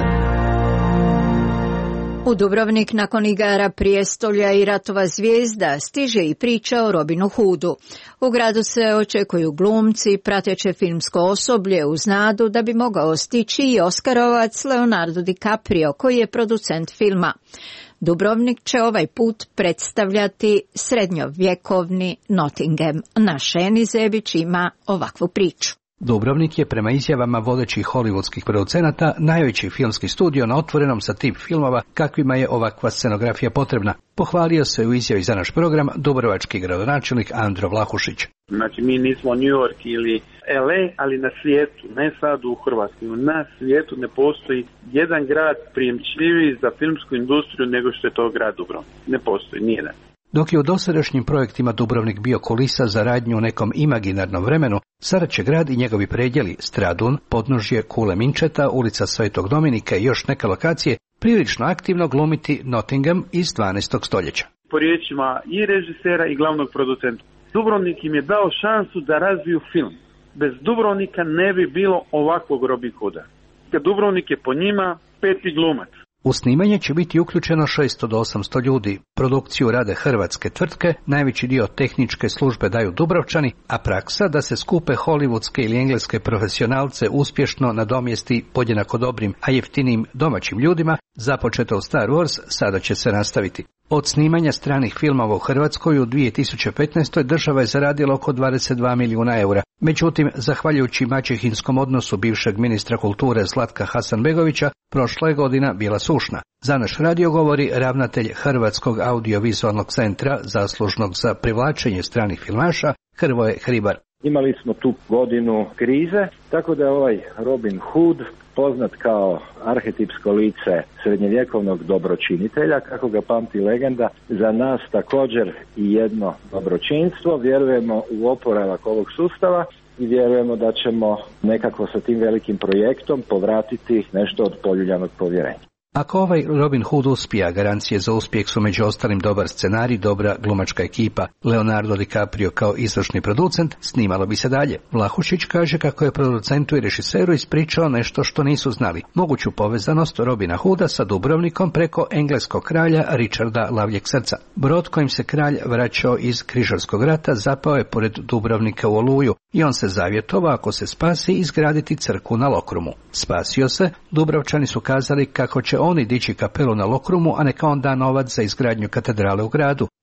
U Dubrovnik nakon igara Prijestolja i Ratova zvijezda stiže i priča o Robinu Hoodu. U gradu se očekuju glumci, prateće filmsko osoblje uz nadu da bi mogao stići i Oskarovac Leonardo DiCaprio koji je producent filma. Dubrovnik će ovaj put predstavljati srednjovjekovni Nottingham. Naš Eni Zebić ima ovakvu priču. Dubrovnik je prema izjavama vodećih hollywoodskih producenata najveći filmski studio na otvorenom sa tip filmova kakvima je ovakva scenografija potrebna. Pohvalio se u izjavi za naš program dubrovački gradonačelnik Andro Vlahušić. Znači mi nismo New York ili LA, ali na svijetu, ne sad u Hrvatskoj, na svijetu ne postoji jedan grad prijemčljiviji za filmsku industriju nego što je to grad Dubrovnik. Ne postoji, nijedan. Dok je u dosadašnjim projektima Dubrovnik bio kulisa za radnju u nekom imaginarnom vremenu, sada će grad i njegovi predjeli Stradun, podnožje Kule Minčeta, ulica Svetog Dominika i još neke lokacije prilično aktivno glumiti Nottingham iz 12. stoljeća. Po riječima i režisera i glavnog producenta, Dubrovnik im je dao šansu da razviju film. Bez Dubrovnika ne bi bilo ovakvog Robin Hooda. Dubrovnik je po njima peti glumac. U snimanje će biti uključeno 600 do 800 ljudi. Produkciju rade hrvatske tvrtke, najveći dio tehničke službe daju Dubrovčani, a praksa da se skupe hollywoodske ili engleske profesionalce uspješno nadomjesti podjednako dobrim, a jeftinim domaćim ljudima, započeto u Star Wars, sada će se nastaviti. Od snimanja stranih filmova u Hrvatskoj u 2015. država je zaradila oko 22 milijuna eura. Međutim, zahvaljujući maćehinskom odnosu bivšeg ministra kulture Zlatka Hasanbegovića, prošla je godina bila sušna. Za naš radio govori ravnatelj Hrvatskog audiovizualnog centra, zaslužnog za privlačenje stranih filmaša, Hrvoje Hribar. Imali smo tu godinu krize, tako da je ovaj Robin Hood poznat kao arhetipsko lice srednjevjekovnog dobročinitelja, kako ga pamti legenda, za nas također i jedno dobročinstvo. Vjerujemo u oporavak ovog sustava i vjerujemo da ćemo nekako sa tim velikim projektom povratiti nešto od poljuljanog povjerenja. Ako ovaj Robin Hood uspije, garancije za uspjeh su među ostalim dobar scenarij, dobra glumačka ekipa. Leonardo DiCaprio kao izvršni producent, snimalo bi se dalje. Vlahušić kaže kako je producentu i režiseru ispričao nešto što nisu znali. Moguću povezanost Robina Hooda sa Dubrovnikom preko engleskog kralja Richarda Lavljeg srca. Brod kojim se kralj vraćao iz Križarskog rata zapao je pored Dubrovnika u Oluju i on se zavjetovao ako se spasi izgraditi crkvu na Lokrumu. Spasio se, Dubrovčani su kazali kako će oni dići kapelu na Lokrumu, a neka on da novac za izgradnju katedrale u gradu.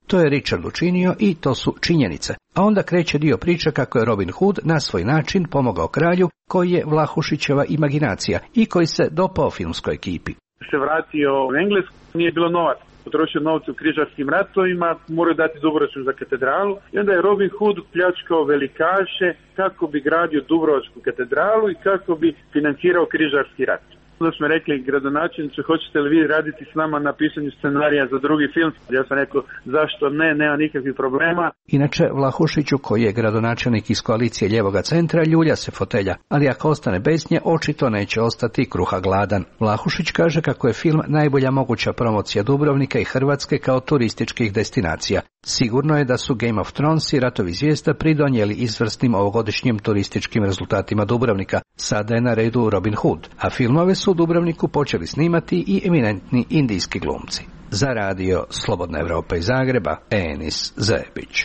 To je Richard učinio i to su činjenice. A onda kreće dio priče kako je Robin Hood na svoj način pomogao kralju, koji je Vlahušićeva imaginacija i koji se dopao filmskoj ekipi. Se vratio u Englesku, nije bilo novac. Potrošio novce u križarskim ratovima, moraju dati Dubrovačku za katedralu i onda je Robin Hood pljačkao velikaše kako bi gradio Dubrovačku katedralu i kako bi financirao križarski rat. Onda smo rekli, gradonačelniče, hoćete li vi raditi s nama na pisanju scenarija za drugi film? Ja sam rekao, zašto ne, nema nikakvih problema. Inače, Vlahušiću, koji je gradonačelnik iz koalicije Ljevoga centra, ljulja se fotelja, ali ako ostane bez nje, očito neće ostati kruha gladan. Vlahušić kaže kako je film najbolja moguća promocija Dubrovnika i Hrvatske kao turističkih destinacija. Sigurno je da su Game of Thrones i Ratovi zvijezda pridonijeli izvrsnim ovogodišnjim turističkim rezultatima Dubrovnika. Sada je na redu Robin Hood, a filmove su u Dubrovniku počeli snimati i eminentni indijski glumci. Za radio Slobodna Evropa iz Zagreba, Enis Zebić.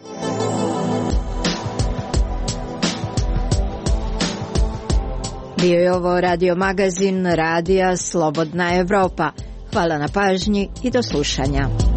Bio je ovo radio magazin Radija Slobodna Evropa. Hvala na pažnji i do slušanja.